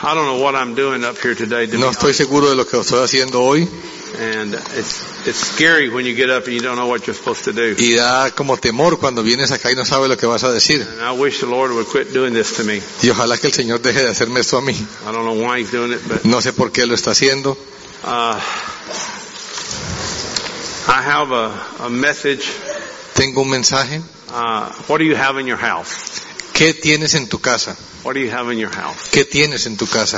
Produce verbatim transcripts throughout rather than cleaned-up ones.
I don't know what I'm doing up here today. To No estoy seguro de lo que estoy haciendo hoy. And it's it's scary when you get up and you don't know what you're supposed to do. Y da como temor cuando vienes acá y no sabes lo que vas a decir. And I wish the Lord would quit doing this to me. Y ojalá que el Señor deje de hacerme esto a mí. I don't know why He's doing it, but No sé por qué lo está haciendo. uh, I have a, a message. Tengo un mensaje. Uh, what do you have in your house? ¿Qué tienes en tu casa? What do you have in your house? ¿Qué tienes en tu casa?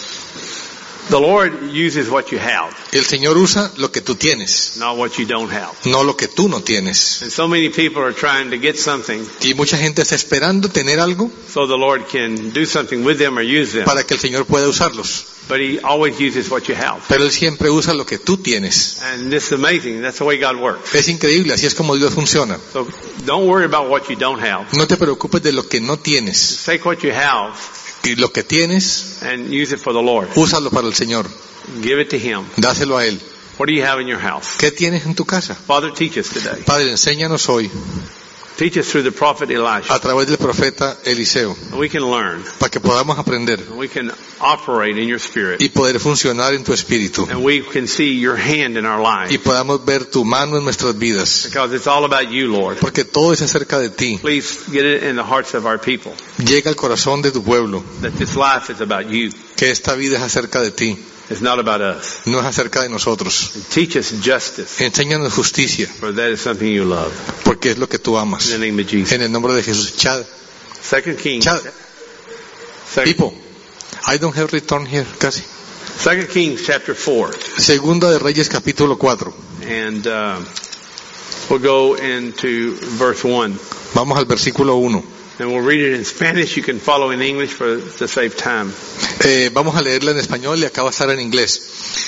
The Lord uses what you have, El Señor usa lo que tú tienes, not what you don't have. no lo que tú no tienes. And so many people are trying to get something Y mucha gente está esperando tener algo so the Lord can do something with them or use them. para que el Señor pueda usarlos. But He always uses what you have. Pero Él siempre usa lo que tú tienes. And this is amazing. That's the way God works. Es increíble, así es como Dios funciona. So don't worry about what you don't have. No te preocupes de lo que no tienes. Just take what you have Y lo que tienes, and use it for the Lord. úsalo para el Señor. Give it to Him. Dáselo a Él. What do you have in your house? ¿Qué tienes en tu casa? Father, teach us today. Padre, enséñanos hoy Teach us through the prophet Elisha. a través del profeta Eliseo, And we can learn. para que podamos aprender And we can operate in your spirit. y poder funcionar en tu espíritu. And we can see your hand in our Y lives. podamos ver tu mano en nuestras vidas. Because it's all about you, Lord. Porque todo es acerca de ti. Please get it in the hearts of our people. Llega al corazón de tu pueblo, That this life is about you. que esta vida es acerca de ti, It's not about us. no es acerca de nosotros. And teach us justice. Enséñanos justicia, For that is something you love. porque es lo que tú In amas. the name of Jesus. En el nombre de Jesús. Chad, Second Kings. Chad, Second, people, I don't have return here, casi. Second Kings chapter four. Segunda de Reyes capítulo cuatro. And uh, we'll go into verse one. Vamos al versículo uno. And we'll read it in Spanish. You can follow in English for to save time. Eh, vamos a leerla en español y acá va a estar en inglés.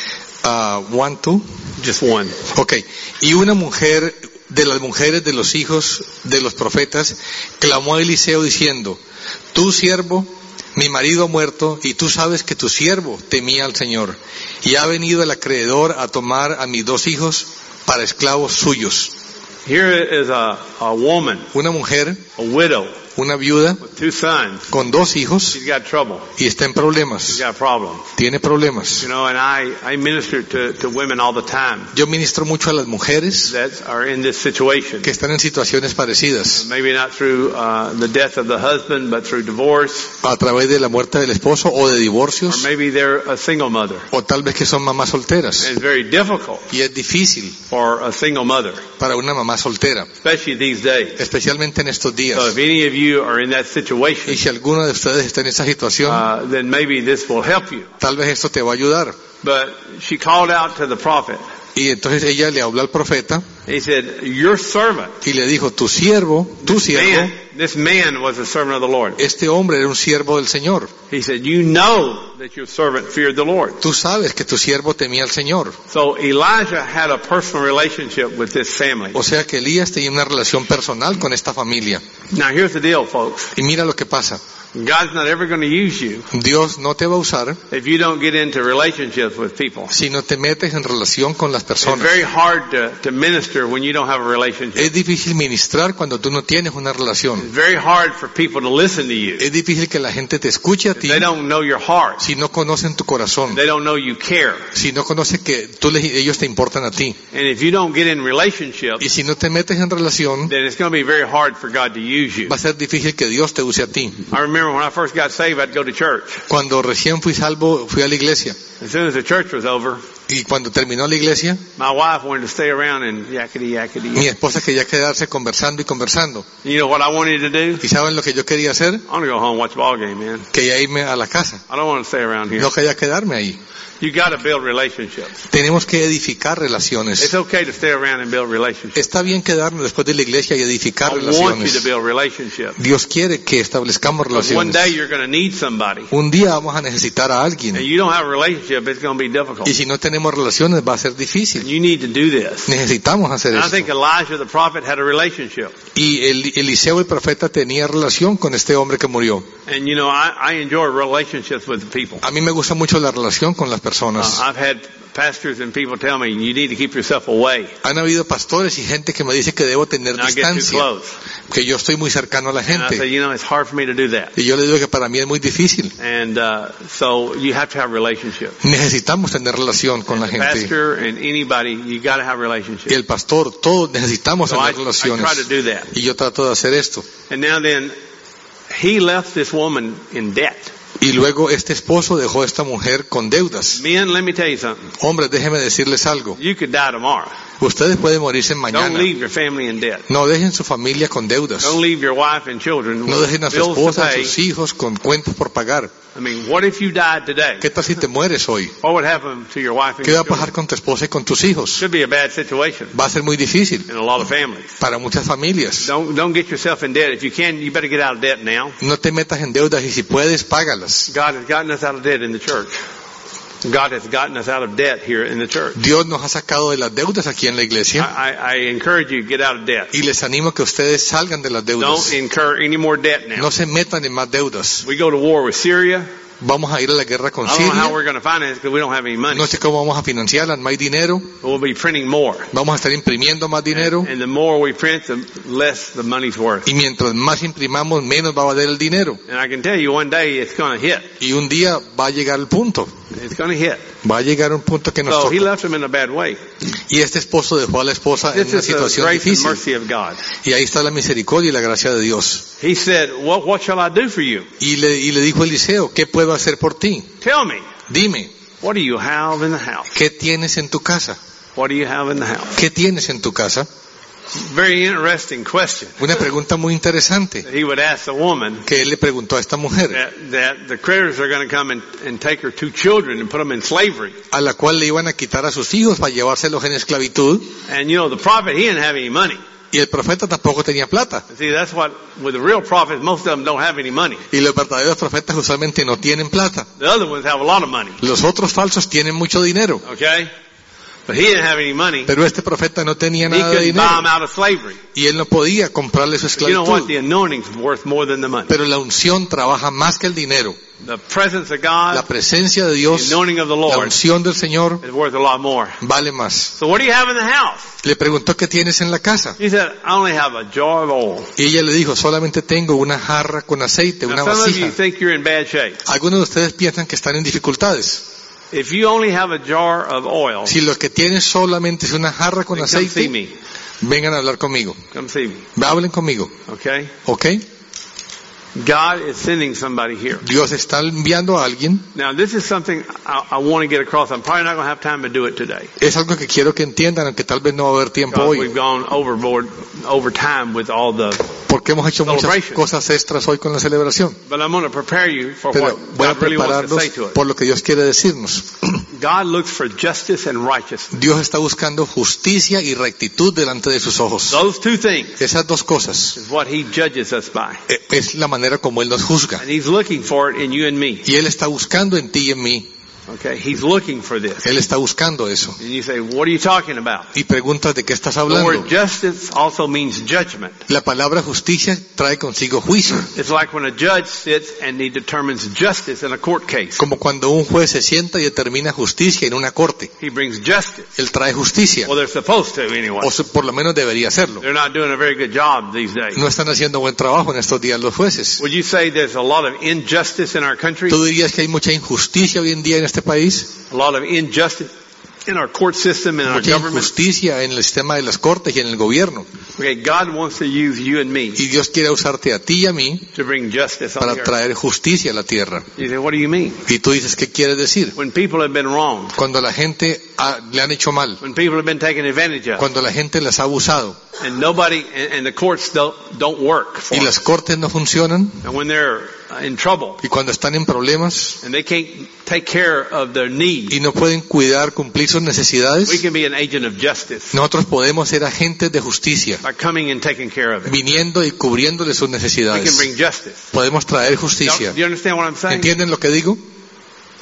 Uh, one, two. Just one. Ok. Y una mujer de las mujeres de los hijos de los profetas clamó a Eliseo diciendo: Tu siervo, mi marido ha muerto, y tú sabes que tu siervo temía al Señor, y ha venido el acreedor a tomar a mis dos hijos para esclavos suyos. Here is a, a woman, Una mujer, a widow, una viuda with two sons. con dos hijos She's got trouble. y está en She's problemas, got problems. tiene problemas. You know, and I, I minister to, to women all the time Yo ministro mucho a las mujeres that are in this situation. que están en situaciones parecidas, Maybe not through uh, the death of the husband, but through divorce. a través de la muerte del esposo o de Or divorcios, maybe they're a single mother. o tal vez que son mamás solteras. And it's very difficult Y es difícil for a single mother, para una mamá soltera, especially these days. especialmente en estos días. So if any of you are in that situation, Y si alguno de ustedes está en esa situación, uh, then maybe this will help you. tal vez esto te va a ayudar. But she called out to the prophet. Y entonces ella le habló al profeta He said, your servant, y le dijo: Tu siervo, tu siervo, man, this man was a servant of the Lord. este hombre era un siervo del Señor. He said, you know that your servant feared the Lord. Tú sabes que tu siervo temía al Señor. So Elijah had a personal relationship with this family. O sea que Elías tenía una relación personal con esta familia. Now here's the deal, folks. Y mira lo que pasa. God's not ever going to use you Dios no te va a usar if you don't get into relationships with people. si no te metes en relación con las It's personas. very hard to, to minister when you don't have a relationship. Es difícil ministrar cuando tú no tienes una relación. It's very hard for people to listen to you. Es difícil que la gente te escuche a ti They don't know your heart. si no conocen tu corazón, They don't know you care. si no conocen que tú les, ellos te importan a ti. And if you don't get in relationship, Y si no te metes en relación, then it's going to be very hard for God to use you. va a ser difícil que Dios te use a ti. I remember when I first got saved, I'd go to church. Cuando recién fui salvo, fui a la iglesia. As soon as the church was over, Y cuando terminó la iglesia, my wife wanted to stay around and yakety yakety. mi esposa quería quedarse conversando y conversando. You know what I wanted to do? ¿Y saben lo que yo quería hacer? I want to go home and watch a ball game, man. Quería irme a la casa. I don't want to stay around here. No quería quedarme ahí. You got to build relationships. Tenemos que edificar relaciones. It's okay to stay around and build relationships. Está bien quedarnos después de la iglesia y edificar I want you to relaciones. build relationships. Dios quiere que establezcamos Because one day relaciones. you're going to need somebody. Un día vamos a necesitar a And alguien. you don't have a relationship, it's going to be difficult. Y si no tenemos relaciones va a ser And difícil. you need to do this. Necesitamos necesitamos hacer And I esto. think Elijah the prophet had a relationship. Y el, Eliseo el profeta tenía relación con este hombre que murió. And you know, I, I enjoy relationships with the people. A mí me gusta mucho la relación con las Uh, personas. I've had pastors and people tell me, you need to keep yourself away, Han habido pastores y gente que me dice que debo tener not get too distancia, close. que yo estoy muy cercano a la And I say, gente. you know, it's hard for me to do that. Y yo le digo que para mí es muy difícil. And uh, so you have to have relationships. Necesitamos tener relación con la The gente. pastor and anybody, you got to have Y relationships. el pastor, todos necesitamos So I, tener I relaciones. try to do that. Y yo trato de hacer esto. And now then, he left this woman in debt. Y luego este esposo dejó a esta mujer con deudas. Men, let me tell you something. Hombres, déjenme decirles algo. You could die tomorrow. Ustedes pueden morirse Don't mañana. leave your family in debt. No dejen su familia con deudas. Don't leave your wife and children No with dejen a su bills to esposa, a pay. sus hijos con cuentas por pagar. I mean, what if you died today? ¿Qué tal si te mueres hoy? What would happen to your wife and ¿Qué va your a pasar children? con tu esposa y con tus hijos? Could be a bad situation Va a ser muy difícil in a lot of families. para muchas familias. Don't don't get yourself in debt. If you can, you better get out of debt now. No te metas en deudas y si puedes, págalas. God has gotten us out of debt in the church. God has gotten us out of debt here in the church. Dios nos ha sacado de las deudas aquí en la iglesia I, I, I encourage you to get out of debt. y les animo a que ustedes salgan de las Don't deudas. incur any more debt now. No se metan en más deudas. We go to war with Syria. Vamos a ir a la guerra con I don't know how Siria. we're going to finance it because we don't have any money. No sé cómo vamos a financiarla, no hay dinero. We'll be printing more. Vamos a estar imprimiendo más dinero. And the more we print, the less the money's worth. Y mientras más imprimamos, menos va a valer el dinero. And I can tell you one day it's going to hit. Y un día va a llegar el punto. It's going to hit. Va a llegar un punto que nos So he toca. left him in a bad way. Y este esposo dejó a la esposa en This una is the situación grace and difícil. mercy of God. Y ahí está la misericordia y la gracia de Dios. He said, what, what shall I do for you? Y le, y le dijo Eliseo, ¿qué puedo hacer por ti? Tell me, Dime, what do you have in the house? ¿qué tienes en tu casa? What do you have in the house? ¿Qué tienes en tu casa? Very interesting question Una pregunta muy interesante that he would ask the woman. que él le preguntó a esta mujer, That, that the creditors are going to come and, and take her two children and put them in slavery. a la cual le iban a quitar a sus hijos para llevárselos en esclavitud. And you know, the prophet, he didn't have any money. Y el profeta tampoco tenía plata. See, that's what, with the real prophets, most of them don't have any money. Y los verdaderos profetas usualmente no tienen plata. The other ones have a lot of money. Los otros falsos tienen mucho dinero. Okay? But he didn't have any money. Pero este profeta no tenía He nada de couldn't buy them dinero. out of slavery. Y él no podía comprarle su But you know what? esclavitud. The anointing's worth more than the money. Pero la unción trabaja más que el dinero. The presence of La God, presencia de the Dios, anointing of the la Lord unción del Señor is worth a lot more. vale más. So what do you have in the house? Le preguntó qué tienes en la casa. He said, I only have a jar of oil. Y ella le dijo, solamente tengo una jarra con aceite, una Now some of you vasija. think you're in bad shape. Algunos de ustedes piensan que están en dificultades. If you only have a jar of oil, Si lo que tienes solamente es una jarra con then come see aceite, me. vengan a hablar conmigo. Come see me. Hablen conmigo. Okay? ¿Ok? God is sending somebody here. Dios está enviando a alguien. Now this is something I, I want to get across. I'm probably not going to have time to do it today. Es algo que quiero que entiendan, aunque tal vez no va a haber tiempo Because hoy. we've gone overboard, over time with all the, Porque hemos hecho muchas Celebration. cosas extras hoy con la celebración. but I'm going to prepare you for Pero what voy a God really wants to prepararnos say to us. por lo que Dios quiere decirnos. God looks for justice and righteousness. Dios está buscando justicia y rectitud delante de sus ojos. Those two things Esas dos cosas is what He judges us by. eh, es la manera como Él nos juzga. And He's looking for it in you and me. Y Él está buscando en ti y en mí. Okay? He's looking for this. Él está buscando eso. And you say, what are you talking about? Y preguntas de qué estás The hablando. word justice also means judgment. La palabra justicia trae consigo juicio. It's like when a judge sits and he determines justice in a court case. Como cuando un juez se sienta y determina justicia en una corte. He brings justice. Él trae justicia. Well, they're supposed to anyway. O se- por lo menos debería hacerlo. They're not doing a very good job these days. No están haciendo buen trabajo en estos días los jueces. Would you say there's a lot of injustice in our country? ¿Tú dirías que hay mucha injusticia hoy en día en este país? A lot of injustice in our court system and our Mucha government? injusticia en el sistema de las cortes y en el gobierno. Okay, God wants to use you and me Y Dios quiere usarte a ti y a mí to bring justice on para the earth. traer justicia a la tierra. You say, what do you mean? Y tú dices, ¿qué quieres decir? When people have been wronged, Cuando la gente ha- le han hecho mal, when people have been taken advantage of, cuando la gente las ha abusado and nobody, and, and the courts don't, don't work for y las them, cortes no funcionan and when they're uh, in trouble, y cuando están en problemas and they can't take care of their needs, y no pueden cuidar, cumplir sus we necesidades, can be an agent of justice nosotros podemos ser agentes de justicia, by coming and taking care of it. viniendo y cubriéndole sus We can necesidades. bring justice. Podemos traer Do justicia. you understand what I'm saying? ¿Entienden lo que digo?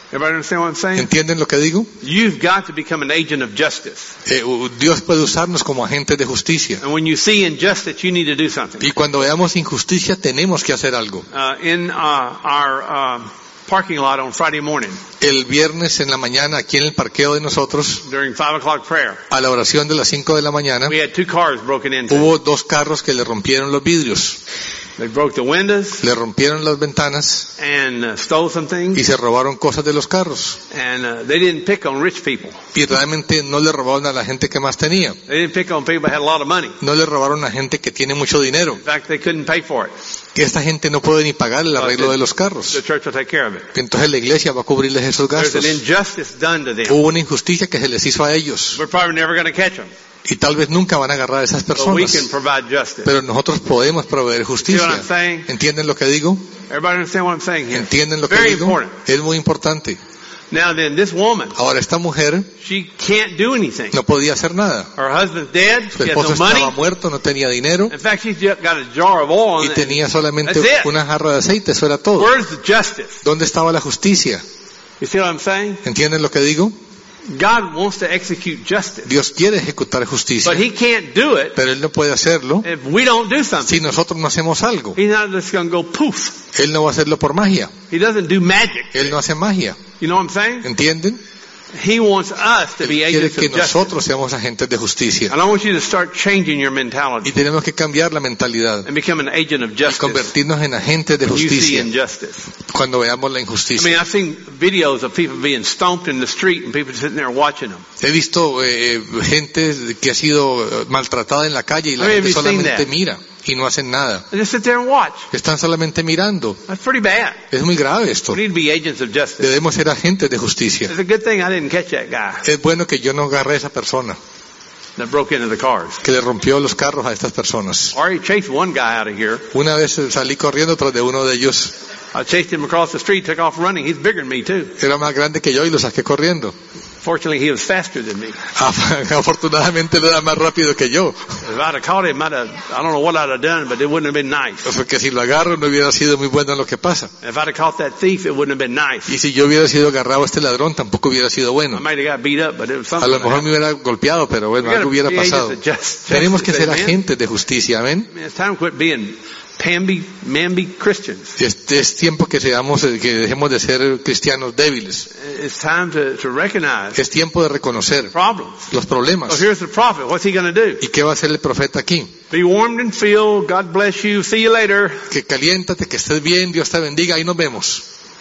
Everybody understand what I'm saying? ¿Entienden lo que digo? You've got to become an agent of justice. Eh, Dios puede usarnos como agentes de justicia. And when you see injustice, you need to do something. Y cuando veamos injusticia, tenemos que hacer algo. Uh, in uh, our uh, parking lot on Friday morning, El viernes en la mañana, aquí en el parqueo de nosotros, during five o'clock prayer, a la oración de las cinco de la mañana, we had two cars broken into. hubo dos carros que le rompieron los vidrios, They broke the windows le rompieron las ventanas and uh, stole some things. y se robaron cosas de los carros. And uh, they didn't pick on rich people. Y realmente no le robaron a la gente que más tenía. They didn't pick on people that had a lot of money. No le robaron a gente que tiene mucho dinero. In fact, they couldn't pay for it. Y esta gente no puede ni pagar el arreglo de los carros. The church will take care of it. Entonces la iglesia va a cubrirles esos There's gastos. an injustice done to them. Hubo una injusticia que se les hizo a ellos. We're probably never going to catch them. Y tal vez nunca van a agarrar a esas But we personas. can provide justice. Pero nosotros podemos proveer See what justicia. I'm saying? ¿Entienden lo que digo? Everybody understand what I'm saying here? ¿Entienden lo que Very digo? important. Es muy importante. Now then, this woman, Ahora, esta mujer she can't do anything. no podía hacer nada. Her husband's dead. Su She has esposo no money. estaba muerto, no tenía dinero In fact, she's just got a jar of oil. y And tenía solamente That's it. una jarra de aceite, eso era todo. where's the justice? ¿Dónde estaba la justicia? You see what I'm saying? ¿Entienden lo que digo? God wants to execute justice. Dios quiere ejecutar justicia, But He can't do it pero Él no puede hacerlo if we don't do something. si nosotros no hacemos algo. He's not just going to go poof. Él no va a hacerlo por magia. He doesn't do magic. Él no hace magia. You know what I'm saying? ¿Entienden? He wants us to Él be quiere agents que of justice. nosotros seamos agentes de justicia. And I want you to start changing your Y mentality tenemos que cambiar la mentalidad and become an agent of y justice convertirnos en agentes de when you see justicia injustice. cuando veamos la I injusticia. mean, I've seen videos of people being stomped in the street and people sitting there watching them. He visto eh, gente que ha sido eh, maltratada en la calle y la I mean, gente have you seen solamente that? mira y no hacen nada. They just sit there and watch. Están solamente mirando. That's pretty bad. Es muy grave esto. We need to be agents of justice. Debemos ser agentes de justicia. It's a good thing I didn't catch that guy Es bueno que yo no agarré a esa persona that broke into the cars. que le rompió los carros a estas personas. I already chased one guy out of here. Una vez salí corriendo tras de uno de ellos. I chased him across the street, took off running. He's bigger than me too. Era más grande que yo y lo saqué corriendo. Fortunately, he was faster than me. Afortunadamente él era más rápido que yo. If I'd have caught him, I'd have, I don't know what I'd have done, but it wouldn't have been nice. Porque si lo agarro no hubiera sido muy bueno lo que pasa. If I'd have caught that thief, it wouldn't have been nice. Y si yo hubiera sido agarrado a este ladrón tampoco hubiera sido I bueno. might have got beat up, but it was A something. lo mejor me hubiera golpeado, pero bueno, algo hubiera pasado. Tenemos que ser agentes de justicia, amén. It's time to quit being pamby, mamby Christians. Este es tiempo que seamos, que dejemos de ser cristianos débiles. It's time to, to recognize Es tiempo de reconocer problems. los So problemas. here's the prophet. What's he going to do? ¿Y qué va a hacer el profeta aquí? Be warmed and filled. God bless you. See you later. Que caliéntate, que estés bien, Dios te bendiga, ahí nos vemos.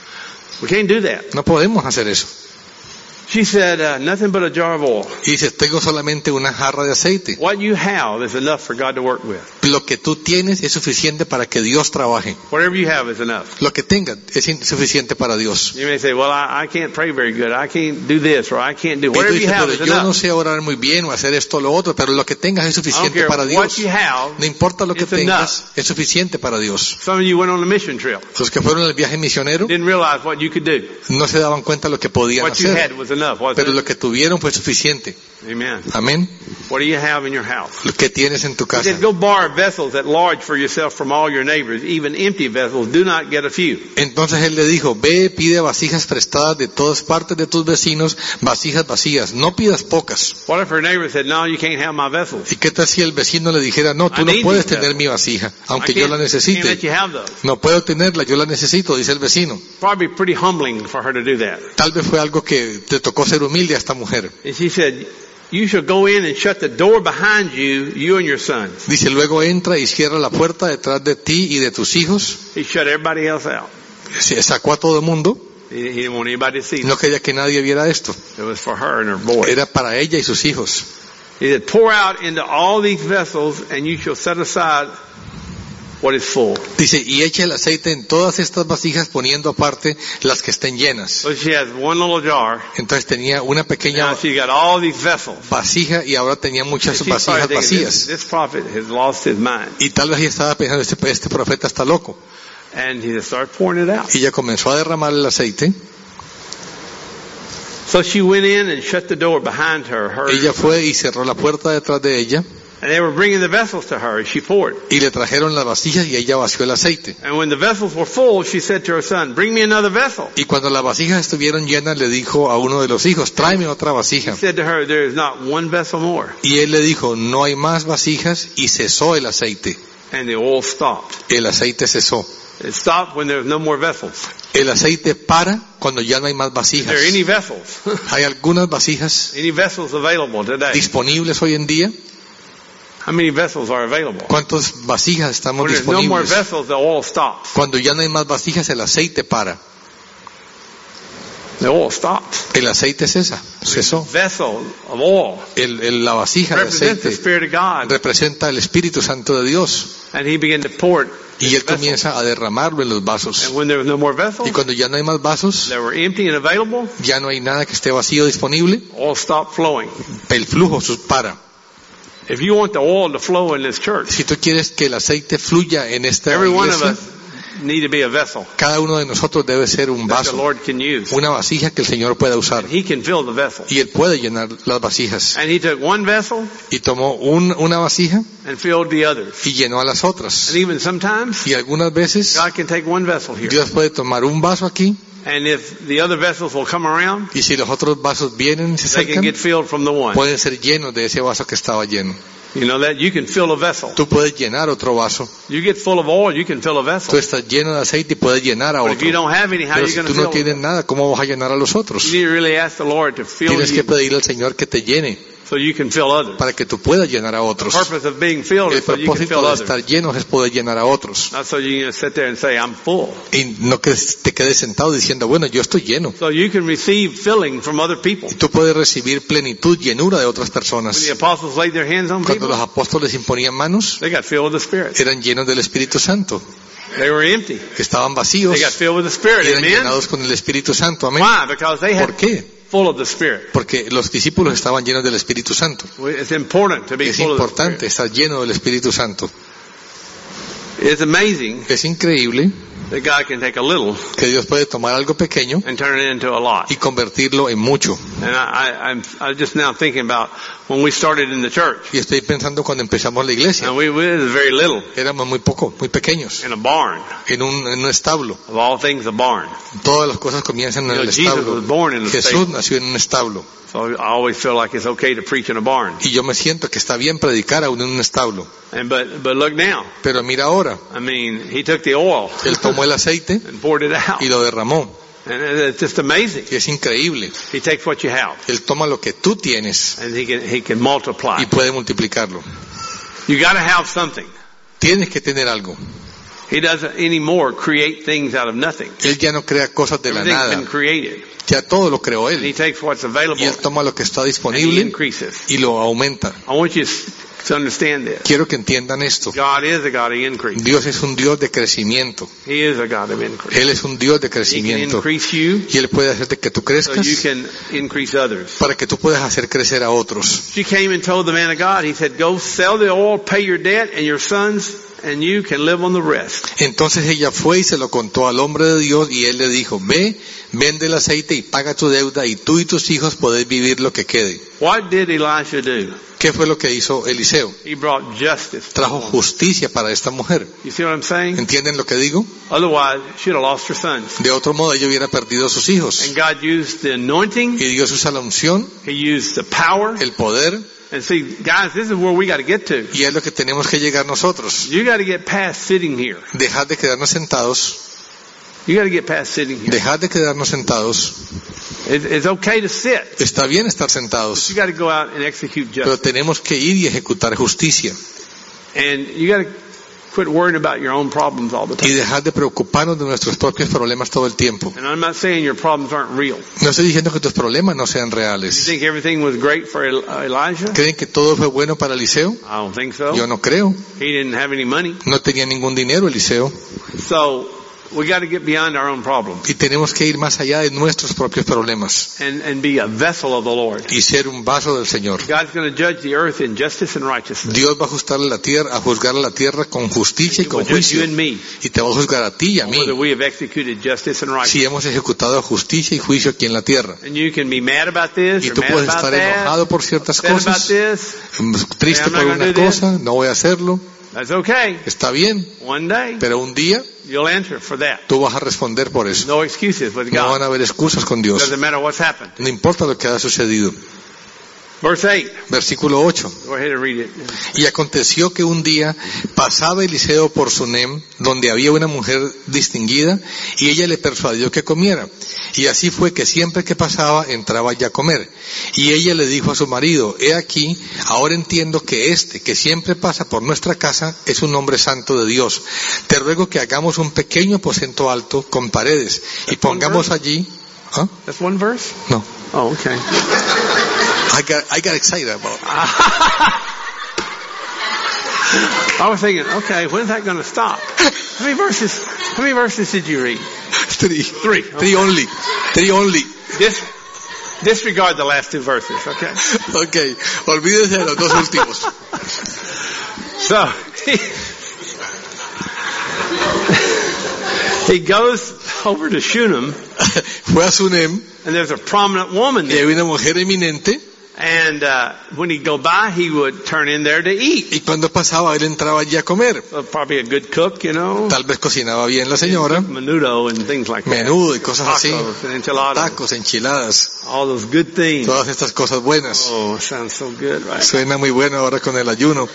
We can't do that. No podemos hacer eso. She said, uh, nothing but a jar of oil. Y dice, tengo solamente una jarra de aceite. What you have is enough for God to work with. Lo que tú tienes es suficiente para que Dios trabaje. Whatever you have is enough. Lo que tengas es suficiente para Dios. You may say, well, I, I can't pray very good. I can't do this or I can't do. Y tú Whatever you dices, have pero is yo no enough. sé orar muy bien o hacer esto o lo otro, pero lo que tengas es I don't suficiente care para what Dios. you have. No importa lo que It's tengas, es suficiente para Dios. Some of you went on a mission trip. Los que fueron al viaje misionero Didn't realize what you could do. no se daban cuenta lo que podían What you hacer, had was enough, wasn't pero it? lo que tuvieron fue suficiente. Amen. Amén. What do you have in your house? Lo que tienes en tu He casa. said, go borrow vessels at large for yourself from all your neighbors, even empty vessels. Do not get a few. Entonces él le dijo, ve, pide vasijas prestadas de todas partes de tus vecinos, vasijas vacías, no pidas pocas. What if her neighbor said, no, you can't have my vessels? ¿Y qué tal si el vecino le dijera, no, tú I no need puedes these tener vessels. mi vasija, I aunque yo can't, la can't let necesite? you have those. No puedo tenerla, yo la necesito, dice el vecino. Probably pretty humbling for her to do that. Tal vez fue algo que te tocó ser humilde a esta mujer. And she said, you shall go in and shut the door behind you, you and your sons. Dice, luego entra y cierra la puerta detrás de ti y de tus hijos. He shut everybody else out. Se sacó a todo el mundo, He, he didn't want anybody to see no it. quería que nadie viera esto. It was for her and her boy. Era para ella y sus hijos. He said, pour out into all these vessels and you shall set aside what is full. Dice, y echa el aceite en todas estas vasijas poniendo aparte las que estén llenas. So she has one little jar. Entonces tenía una pequeña Now she got all these vessels. vasija y ahora tenía muchas She's vasijas probably thinking, vacías. this, this prophet has lost his mind. Y tal vez ella estaba pensando, este, este profeta está loco. And he just started pouring it out. Y ella comenzó a derramar el aceite. So she went in and shut the door behind her. her Ella fue y cerró la puerta detrás de ella. And they were bringing the vessels to her, and she poured. Y le trajeron las vasijas y ella vació el aceite. And when the vessels were full, she said to her son, "Bring me another vessel." Y cuando las vasijas estuvieron llenas, le dijo a uno de los hijos, tráeme otra He vasija. said to her, "There is not one vessel more." Y él le dijo, no hay más vasijas, y cesó el aceite. And the oil stopped. El aceite cesó. It stopped when there was no more vessels. El aceite para cuando ya no hay más Is vasijas. there any vessels? Hay algunas vasijas Any vessels available today? disponibles hoy en día. How many vessels are available? ¿Cuántas vasijas estamos When there's no more disponibles? vessels, the oil stops. Cuando ya no hay más vasijas, el aceite para. The oil stopped. El aceite cesa, cesó. Vessel of oil El, el- la vasija de represents the aceite Spirit of God. representa el Espíritu Santo de Dios. And he began to pour it in Y the él vessel. comienza a derramarlo en los vasos. And when there was no more vessels Y cuando ya no hay más vasos, that were empty and available, ya no hay nada que esté vacío disponible, oil stopped flowing. el flujo sus- para. If you want the oil to flow in this church, Si tú quieres que el aceite fluya en esta every one of iglesia, us need to be a vessel cada uno de nosotros debe ser un that the vaso, Lord can use. una vasija que el Señor pueda usar. And he can fill the vessel. Y él puede llenar las vasijas. And he took one vessel Y tomó un- una vasija and filled the others. y llenó a las otras. And even sometimes, Y algunas veces God can take one vessel here. Dios puede tomar un vaso aquí, And if the other vessels will come around, y si los otros vasos vienen y se they can acercan, get filled from the one. pueden ser llenos de ese vaso que estaba lleno. You know that? You can fill a vessel. Tú puedes llenar otro vaso. You get full of oil, you can fill a Tú vessel. estás lleno de aceite y puedes llenar a But if you otro. don't have any, how are Pero you si going tú to no fill tienes them? nada, ¿cómo vas a llenar a los otros? You need to really ask the Lord to fill Tienes que you pedirle al Señor que te llene so you can fill others. para que tú puedas llenar a The otros. purpose of being filled El is so you can propósito fill de others. estar llenos es poder llenar a otros. Not so you can sit there and say, "I'm full." Y no que te quedes sentado diciendo, bueno, yo estoy lleno. So you can receive filling from other people. Y tú puedes recibir plenitud, llenura de otras When the personas. apostles laid their hands on Cuando people, los apóstoles imponían manos, they got filled with the Spirit. eran llenos del Espíritu Santo. They were empty. Estaban vacíos They got y filled with the Spirit. eran Amen? llenados con el Espíritu Santo. Amén. Why? Because they had ¿Por qué? full of the Spirit. Porque los discípulos estaban llenos del Espíritu Santo. It's important to be Es full of the importante estar lleno del Espíritu Santo. Spirit. It's amazing Es increíble that God can take a little que Dios puede tomar algo pequeño and turn it into a lot. y convertirlo en mucho. And I, I, I'm, I'm just now thinking about when we started in the church. Y estoy pensando cuando empezamos la iglesia. And we, we was very little Éramos muy poco, muy pequeños, in a barn. en un, en un establo. Of all things, a barn. Todas las cosas comienzan en You know, el Jesus establo. was born in a Jesús stable. nació en un establo. So I always feel like it's okay to preach in a barn. Y yo me siento que está bien predicar aún en un establo. And but but look now. Pero mira ahora, I mean, he took the oil Él tomó el aceite and poured it out. y lo derramó. And it's just amazing. Y es increíble. He takes what you have Él toma lo que tú tienes and he can he can multiply. y puede multiplicarlo. You got to have something. Tienes que tener algo. He doesn't anymore create things out of nothing. Él ya no crea cosas de la Everything's been nada. created. Ya todo lo creó And he Él. takes what's available Y Él toma lo que está and he disponible increases. y lo aumenta. I want you to understand this. Quiero que entiendan esto. God is a God of increase. Dios es un Dios de crecimiento. He is a God of increase. Él es un Dios de He can crecimiento. increase you Y Él puede hacerte que tú so you crezcas can increase others. para que tú puedas hacer crecer a otros. She came and told the man of God, he said, "Go sell the oil, pay your debt, and your sons and you can live on the rest." Entonces ella fue y se lo contó al hombre de Dios y él le dijo, ve, vende el aceite y paga tu deuda y tú y tus hijos podéis vivir lo que quede. What did Elisha do? ¿Qué fue lo que hizo Eliseo? He brought justice. Trajo justicia para esta mujer. You see what I'm saying? ¿Entienden lo que digo? Otherwise, she'd have lost her sons. De otro modo ella hubiera perdido a sus hijos. And God used the anointing. Y Dios usa la unción, He used the power. el poder, And see, guys, this is where we got to get to. y es lo que tenemos que llegar nosotros. You got to get past sitting here. Dejar de quedarnos sentados, You got to get past sitting here. dejar de quedarnos sentados. It, it's okay to sit. Está bien estar You sentados, got to go out and execute pero justice. tenemos que ir y ejecutar justicia. And you got to quit worrying about your own problems all the Y time. dejar de preocuparnos de nuestros propios problemas todo el tiempo. And I'm not saying your problems aren't real. No estoy diciendo que tus problemas no sean You reales. think everything was great for El- uh, Elijah? ¿Creen que todo fue bueno para Eliseo? I don't think so. Yo no creo. He didn't have any money. No tenía ningún dinero Eliseo. So We got to get beyond our own problems Y tenemos que ir más allá de nuestros propios problemas and, and be a vessel of the Lord. y ser un vaso del Señor. God's going to judge the earth in justice and righteousness. Dios va a ajustar la tierra, a juzgar a la tierra con justicia y He con will judge you juicio. and me Y te va a juzgar a ti y a mí, whether we have executed justice and righteousness. si hemos ejecutado justicia y juicio aquí en la tierra. And you can be mad about this Y or tú mad puedes about estar that, enojado por ciertas upset about cosas, this. triste I'm not por gonna una do this. cosa, no voy a hacerlo, That's okay. está bien, One day pero un día you'll answer for that. tú vas a responder por eso. No excuses with No van God. a haber excusas con Dios. Doesn't matter what's happened. No importa lo que haya sucedido. Verse eight. Versículo ocho. Go ahead and read it. Y aconteció que un día pasaba Eliseo por Sunem, donde había una mujer distinguida, y ella le persuadió que comiera. Y así fue que siempre que pasaba entraba ya a comer. Y ella le dijo a su marido, he aquí, ahora entiendo que este, que siempre pasa por nuestra casa, es un hombre santo de Dios. Te ruego que hagamos un pequeño aposento alto con paredes, y pongamos allí... ¿Ah? That's one verse? No. Oh, okay. I got, I got excited about it. I was thinking, okay, when's that going to stop? How many verses? How many verses did you read? Three. Three. Three only. Three only. Dis- disregard the last two verses, okay? Okay. Olvídense de los dos últimos. So he, he goes over to Shunem, Fue a Sunem and there's a prominent woman y there. había una mujer eminente, And uh, when he'd go by, he would turn in there to eat. y cuando pasaba él entraba allí a comer. So probably a good cook, you know. Tal vez cocinaba bien la señora, Menudo and things like that. menudo y cosas así, Tacos and enchiladas. tacos, enchiladas, All those good things. todas estas cosas buenas. Oh, sounds so good, right? Suena muy bueno ahora con el ayuno.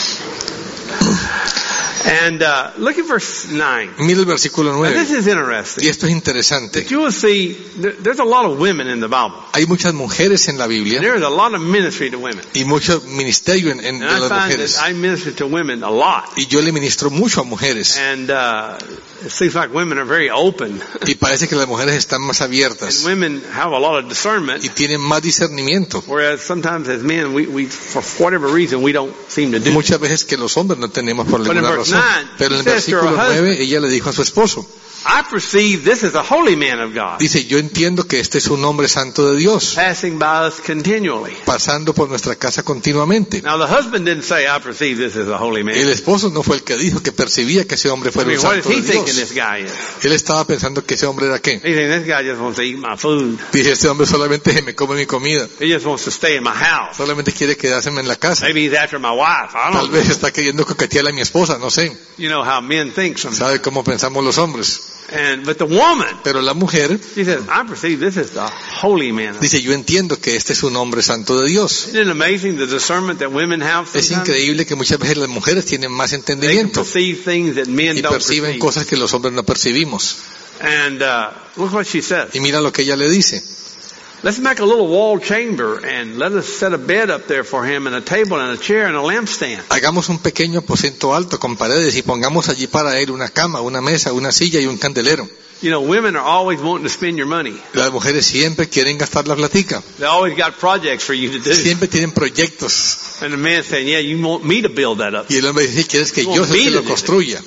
And uh, look at verse nine. Mira el versículo Now, this nueve. is Y interesting. esto es interesante. That you will see, there, there's a lot of women in the Bible. Hay muchas mujeres en la Biblia There is a lot of ministry to women. y mucho ministerio en, en And de I las find mujeres. that I minister to women a lot. Y yo le ministro mucho a mujeres. And uh, it seems like women are very open. Y parece que las mujeres están más And abiertas women have a lot of discernment. y tienen más discernimiento. Whereas sometimes as men, we, we for whatever reason, we don't seem to do. Muchas veces que los hombres no tenemos por But in ninguna verse razón. nine, Pero en el he says to her versículo husband, nueve ella le dijo a su esposo, I perceive this is a holy man of God, dice, yo entiendo que este es un hombre santo de Dios, passing by us continually. pasando por nuestra casa continuamente. Now the husband didn't say, I perceive this is a holy man. El esposo no fue el que dijo que percibía que ese hombre I fuera mean, un what is santo he de thinking Dios. this guy is? Él estaba pensando que ese hombre era qué. He's thinking this guy just wants to eat my food. Dice, este hombre solamente se me come mi comida, He just wants to stay in my house. solamente quiere quedarse en la casa. Maybe he's after my wife. I Tal don't know. vez está queriendo coquetear a mi esposa, no sé. You know how men think sometimes. Sabe cómo pensamos los hombres. And but the woman, Pero la mujer she says, I perceive this is the holy man. dice, yo entiendo que este es un hombre santo de Dios. Isn't it amazing the discernment that women have Es sometimes? increíble que muchas veces las mujeres tienen más They can entendimiento perceive things that men y don't perciben perceive. cosas que los hombres no percibimos. And uh, look what she says. Y mira lo que ella le dice. Let's make a little wall chamber and let us set a bed up there for him and a table and a chair and a lampstand. Hagamos un pequeño aposento alto con paredes y pongamos allí para él una cama, una mesa, una silla y un candelero. You know, women are always wanting to spend your money. Las mujeres siempre quieren gastar la platica. They always got projects for you to do. Siempre tienen proyectos. And the man saying, yeah, you want me to build that up. Y el hombre dice, ¿quieres que yo sea el que lo construya?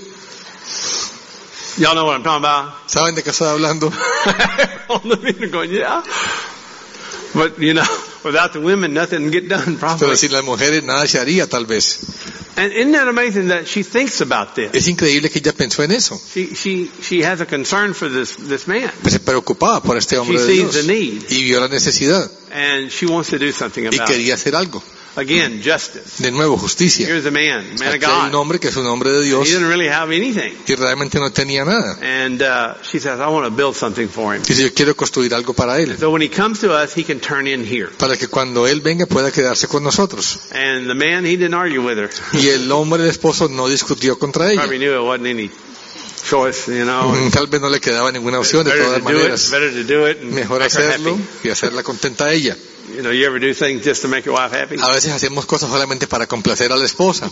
Y'all know what I'm talking about? ¿Saben de qué estoy hablando? All the men are going, yeah. But, you know, without the women, nothing can get done Pero properly. sin las mujeres nada se haría tal vez. And isn't that amazing that she thinks about this? Es increíble que ella pensó en eso. She, she, she has a concern for this, this man. Se preocupaba por este hombre She de sees Dios. the need. Y vio la necesidad. And she wants to do something Y about it. quería hacer algo. Again, justice. De nuevo, justicia. Here's a man, man of Aquí hay un God. hombre que es un hombre de He Dios didn't really have anything. y realmente no tenía nada. And uh, she says, I want to build something for him. Dice, yo quiero construir algo para él. So when he comes to us, he can turn in here. Para que cuando él venga pueda quedarse con nosotros. And the man, he didn't argue with her. Y el hombre, el esposo, no discutió contra ella. Probably knew it wasn't any choice, you know. Tal vez no le quedaba ninguna opción de Better todas to do it, maneras. better to do it and Mejor make her hacerlo happy. y hacerla contenta a ella. You know, you ever do things just to make your wife happy? A veces hacemos cosas solamente para complacer a la esposa,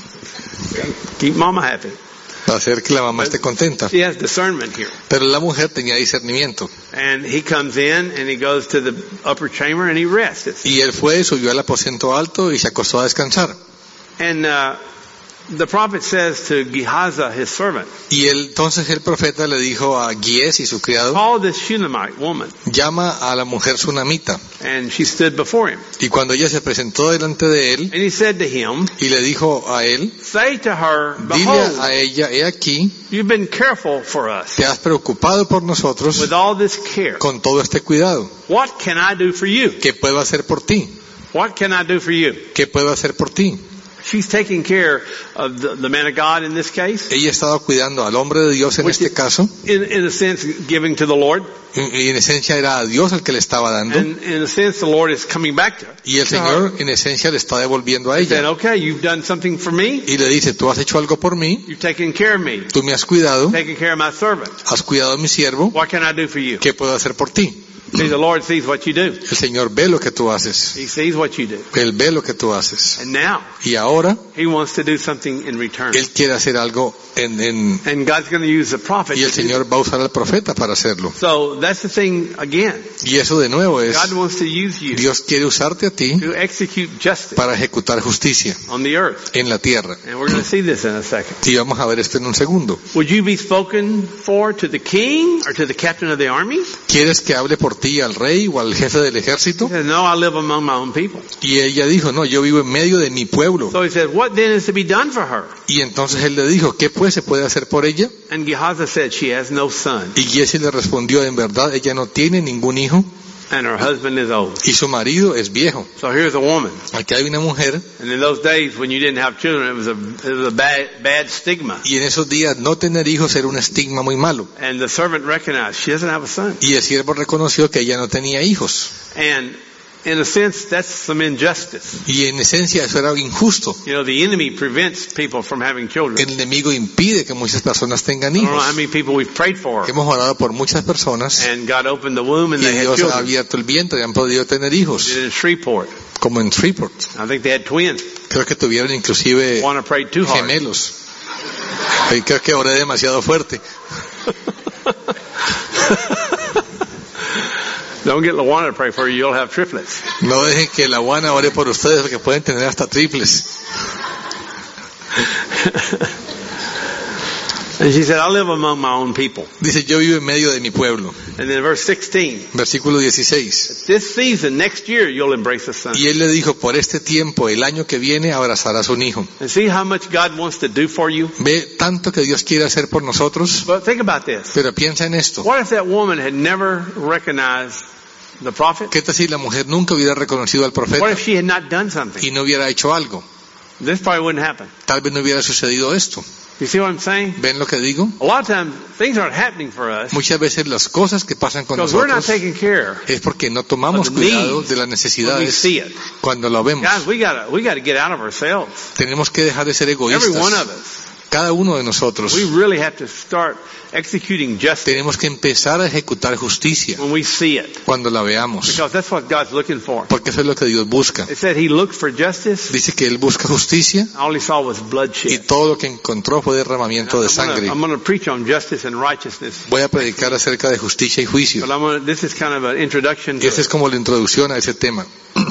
Keep mama happy. para hacer que la mamá esté contenta. She has discernment here. Pero la mujer tenía discernimiento. And he comes in and he goes to the upper chamber and he rests. Y él fue, subió al aposento alto y se acostó a descansar. And uh, the prophet says to Gehazi, his servant, Y él, entonces el profeta le dijo a Giesi, su criado, call this Shunammite woman. llama a la mujer sunamita. And she stood before him. Y cuando ella se presentó delante de él And he said to him, y le dijo a él, say to her, dile behold, a ella, he aquí, you've been careful for us te has preocupado por nosotros with all this care. con todo este cuidado. What can I do for you? ¿Qué puedo hacer por ti? What can I do for you? ¿Qué puedo hacer por ti? She's taking care of the, the man of God in this case. Ella estaba cuidando al hombre de Dios en Which este is- caso, In, in a sense, giving to the Lord. y en esencia era a Dios el que le estaba dando, And in a sense, the Lord is coming back to her. y el to her. Señor en esencia le está devolviendo a He said, ella. okay, you've done something for me. Y le dice, tú has hecho algo por mí, You've taken care of me. tú me has cuidado, Taken care of my servant. has cuidado a mi siervo, What can I do for you? ¿qué puedo hacer por ti? See, the Lord sees what you do. El Señor ve lo que tú haces, He sees what you do. Él ve lo que tú haces. And now, Y ahora, He wants to do something in return. Él quiere hacer algo en, en- And God's going to use the prophet. y el to do Señor va a usar al profeta para hacerlo. that. So that's the thing again. Y eso de nuevo es, God wants to use you Dios quiere usarte a ti to execute justice para ejecutar justicia on the earth. en la tierra. And we're going to see this in a second. Y vamos a ver esto en un segundo. Would you be spoken for to the king or to the captain of the army? ¿Quieres que hable por ti al rey o al jefe del He ejército? said, no, I live among my own people. Y ella dijo, no, yo vivo en medio de mi pueblo. So he said, what then is to be done for her? Y entonces él le dijo, ¿qué pues se puede hacer por ella? And Gehazi said, she has no son, Y Giesi le respondió, en verdad ella no tiene ningún hijo and her husband is old. y su marido es viejo. So here's a woman. Aquí hay una mujer, And in those days when you didn't have children, it was a, it was a bad, bad stigma. y en esos días no tener hijos era un estigma muy malo. And the servant recognized she doesn't have a son. Y el siervo reconoció que ella no tenía hijos. And in a sense, that's some injustice. Y en esencia eso era injusto. You know, the enemy prevents people from having children. El enemigo impide que muchas personas tengan I don't know hijos. how many people we've prayed for. Hemos orado por muchas personas And God opened the womb and y they had Dios ha children. abierto el vientre y han podido tener hijos, Did it in Shreveport. como en Freeport. I think they had twins. Creo que tuvieron inclusive One prayed too hard. gemelos. Y creo que oré demasiado fuerte. Don't get LaWanda to pray for you, you'll have triplets. No dejen que la Juana ore por ustedes porque pueden tener hasta triples. And she said, I live among my own people. Dice, yo vivo en medio de mi pueblo. And then verse sixteen, Versículo dieciséis. this season, next year, you'll embrace a son. Y él le dijo, por este tiempo, el año que viene, abrazarás un hijo. And see how much God wants to do for you? Ve tanto que Dios quiere hacer por nosotros, But think about this. pero piensa en esto. What if that woman had never recognized the prophet? ¿Qué tal si la mujer nunca hubiera reconocido al What profeta if she had not done something? y no hubiera hecho algo? This probably wouldn't happen. Tal vez no hubiera sucedido esto. You see what I'm saying? ¿Ven lo que digo? A lot of times, things aren't happening for us Muchas veces las cosas que pasan con because we're not nosotros taking care es porque no tomamos of the cuidado needs de las when we necesidades see it. cuando lo vemos. Guys, we gotta, we gotta get out of ourselves. Tenemos que dejar de ser Every one of egoístas. us. Cada uno de nosotros We really have to start executing justice tenemos que empezar a ejecutar justicia when we see it. cuando la veamos, Because that's what God's looking for. porque eso es lo que Dios busca. It said he looked for justice. Dice que Él busca justicia All he saw was y bloodshed. todo lo que encontró fue derramamiento de I'm gonna, sangre. I'm gonna preach on justice and righteousness. Voy a predicar acerca de justicia y juicio. But I'm gonna, this is kind of an introduction Y to esta es it. como la introducción a ese tema.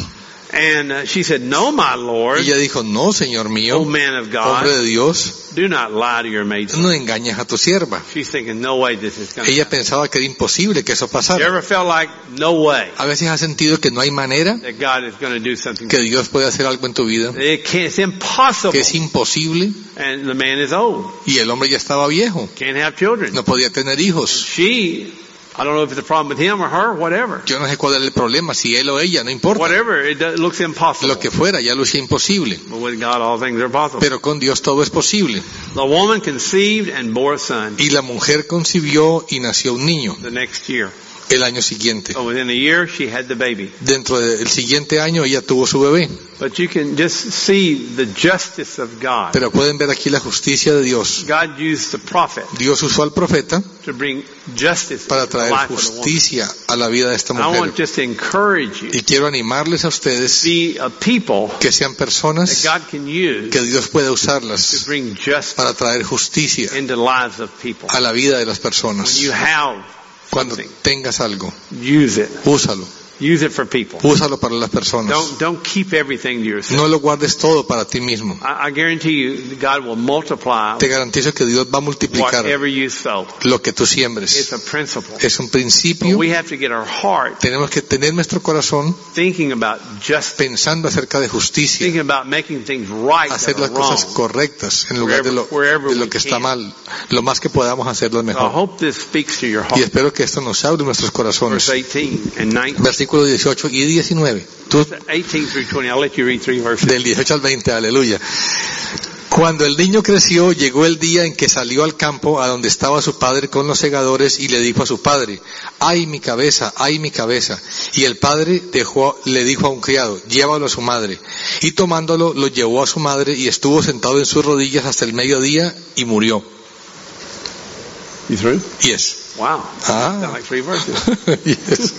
And uh, she said, no, my Lord, Y ella dijo, no, Señor O mío, man of hombre God, de Dios, do not lie to your maid. no engañes a tu sierva. She's thinking, no way this is going to Ella happen. pensaba que era imposible que eso You pasara. ever felt like, no way A veces has sentido que no hay manera that God is going to do something? que Dios puede hacer algo en tu vida, It can't, it's impossible. que es imposible, And the man is old. y el hombre ya estaba viejo, Can't have children. no podía tener hijos. She, I don't know if it's a problem with him or her, whatever. Yo no sé cuál era el problema, si él o ella, no importa. Whatever, it, do- it looks impossible. Lo que fuera, ya lucía imposible. But with God, all things are possible. Pero con Dios todo es posible. The woman conceived and bore a son Y la mujer concibió y nació un niño the next year. el año siguiente. So within a year, she had the baby. Dentro del siguiente año ella tuvo su bebé. But you can just see the justice of God. Pero pueden ver aquí la justicia de Dios. God used the prophet Dios usó al profeta to bring justice para into the traer life of the woman. justicia a la vida de esta I want mujer. just to encourage you Y quiero animarles a ustedes be a people que sean that personas God can use que Dios pueda to usarlas bring justice para traer justicia into the lives of people. a la vida de las When personas. you have Cuando something, tengas algo, use it. úsalo. Use it for people. Úsalo para las personas. Don't don't keep everything to yourself. No lo guardes todo para ti mismo. I, I guarantee you, God will multiply Te garantizo que Dios va a multiplicar whatever you sow. lo que tú siembres. It's a principle. Es un But principio. we have to get our heart Tenemos que tener nuestro corazón thinking about justice, pensando acerca de justicia, thinking about making things right hacer that las are wrong. cosas correctas en lugar de lo, de lo que está mal, lo más que podamos hacerlo So I mejor. hope this speaks to your Y heart. espero que esto nos hable nuestros corazones. Verse eighteen and nineteen. Versículos dieciocho y diecinueve. Tú, eighteen through twenty. I'll let you read three verses. del dieciocho al veinte, aleluya. Cuando el niño creció, llegó el día en que salió al campo a donde estaba su padre con los segadores y le dijo a su padre, ¡ay mi cabeza, ay mi cabeza! Y el padre dejó, le dijo a un criado, llévalo a su madre. Y tomándolo, lo llevó a su madre y estuvo sentado en sus rodillas hasta el mediodía y murió. You through? Yes. Wow. Ah. Sound like three verses. Yes.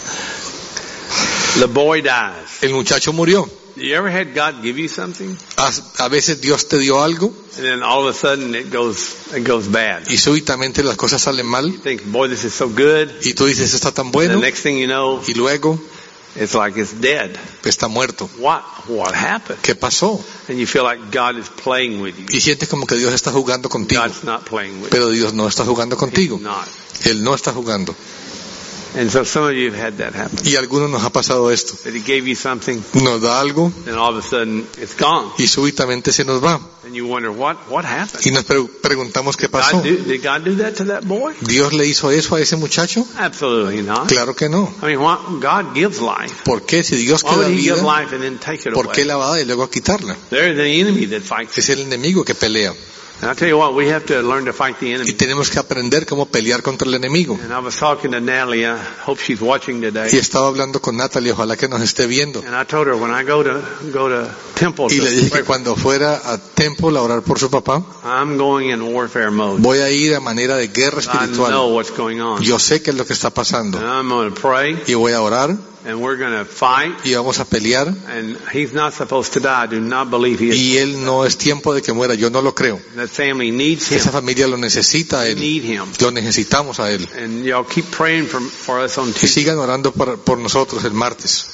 The boy dies. El muchacho murió. You ever had God give you something, A, a veces Dios te dio algo and then all of a sudden it goes it goes bad? y súbitamente las cosas salen mal You think, boy, this is so good. y tú dices, está tan The bueno, next thing you know, y luego it's like it's dead. está muerto. What what happened? ¿Qué pasó? And you feel like God is playing with you. Y sientes como que Dios está jugando contigo, God's not playing with you. pero Dios no está jugando contigo. He's not. Él no está jugando. And so some of you have had that happen. Y a algunos nos ha pasado esto. That He gave you something, Nos da algo then all of a sudden it's gone, y súbitamente se nos va. and you wonder what what happened. Y nos pre- preguntamos qué pasó. God do, did God do that to that boy? ¿Dios le hizo eso a ese muchacho? Absolutely not. Claro que no. I mean, what, God gives life. ¿Por qué? Si Dios Why te would da He give vida, life and then take it ¿por qué away? la va a dar y luego a quitarla? There's the enemy that fights. Es el enemigo que pelea. And I tell you what, we have to learn to fight the Y enemy. tenemos que aprender cómo pelear contra el enemigo. And I was talking to Natalie. I hope she's watching Y today. estaba hablando con Natalie, ojalá que nos esté viendo. And I told her when I go to go to temple, Y le to dije pray, que cuando fuera a Temple a orar por su papá, I'm going in warfare mode. voy a ir a manera de guerra I know espiritual. what's going on. Yo sé qué es lo que está pasando. And I'm going to pray, Y voy a orar and we're going to fight. y vamos a pelear. And he's not supposed to die. I do not believe he is. Y él no es tiempo de que muera, yo no lo creo. That family needs him. Esa familia lo necesita a We él. need him. Lo necesitamos a él. And y'all keep praying for, for us on Y Tuesday. sigan orando por, por nosotros el martes.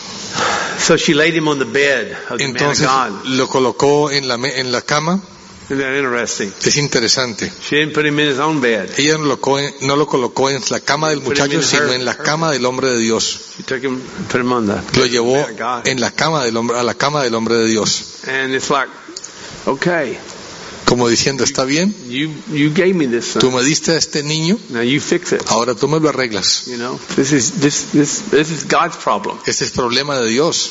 So she laid him on the bed of the man of Entonces God. lo colocó en la, me- en la cama. Isn't that interesting? Es interesante. She didn't put him in his own bed. Ella no lo, colocó en- no lo colocó en la cama del muchacho, sino en la cama del hombre de Dios. She took him, put him on the Lo llevó man of God. en la cama del hombre, a la cama del hombre de Dios. And it's like, okay, Como diciendo, está bien, you you gave me this tú son. me diste a este niño, Now you fix it. ahora tú me lo arreglas. You know, this is this this this is God's problem. Este es problema de Dios.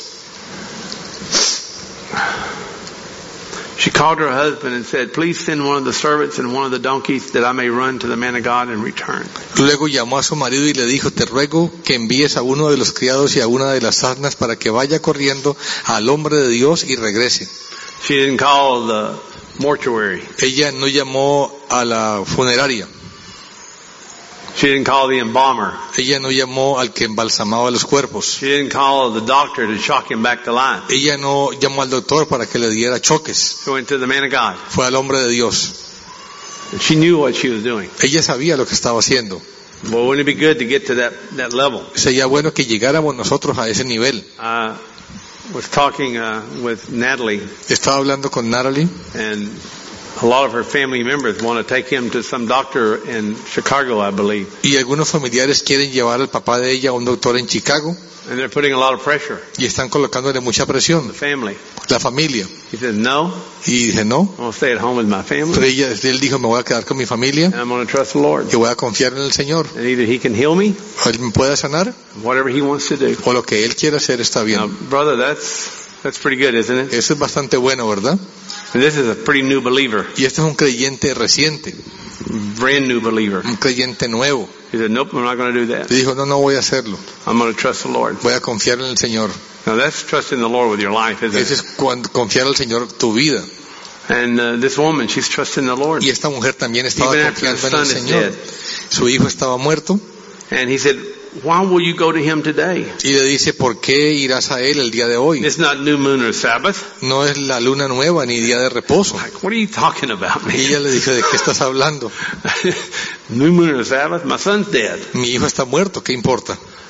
She called her husband and said, "Please send one of the servants and one of the donkeys that I may run to the man of God and return." Luego llamó a su marido y le dijo, te ruego que envíes a uno de los criados y a una de las asnas para que vaya corriendo al hombre de Dios y regrese. She didn't call the mortuary. Ella no llamó a la funeraria. She didn't call the embalmer. Ella no llamó al que embalsamaba los cuerpos. She didn't call the doctor to shock him back to life. Ella no llamó al doctor para que le diera choques. She went to the man of God. Fue al hombre de Dios. She knew what she was doing. Ella sabía lo que estaba haciendo. Well, wouldn't it be good to get to that, that level? Sería bueno que llegáramos nosotros a ese nivel. I was talking uh, with Natalie, Estaba hablando con Natalie and a lot of her family members want to take him to some doctor in Chicago, I believe. y algunos familiares quieren llevar al papá de ella a un doctor en Chicago And they're putting a lot of pressure y están colocándole mucha on presión. the family. La familia. He said, no, Y dije, no. I'm going to stay at home with my Pero family, ella, él dijo, me voy a quedar con mi familia and I'm going to trust the Lord. y voy a confiar en el Señor. And either he can heal me, O él me puede sanar whatever he wants to do. o lo que él quiera hacer está Now, bien. brother, that's that's pretty good, isn't it? Eso es bastante bueno, ¿verdad? And this is a pretty new believer, Y este es un creyente reciente, brand new believer. un creyente nuevo. He said, nope, I'm not going to do that. Y dijo, no, no voy a hacerlo. I'm going to trust the Lord. Voy a confiar en el Señor. Now that's trusting the Lord with your life, isn't Eso it? es cuando, confiar al Señor tu vida. And uh, this woman, she's trusting the Lord. Y esta mujer también estaba Even after confiando her en el son is Señor. dead. Su hijo estaba muerto And he said, why will you go to him today? y le dice, ¿por qué irás a él el día de hoy? It's not new moon or Sabbath. No es la luna nueva ni día de reposo. Like, what are you talking about, Y man? ella le dijo, ¿de qué estás hablando? New moon or Sabbath? My son's dead. Mi hijo está muerto, ¿qué importa?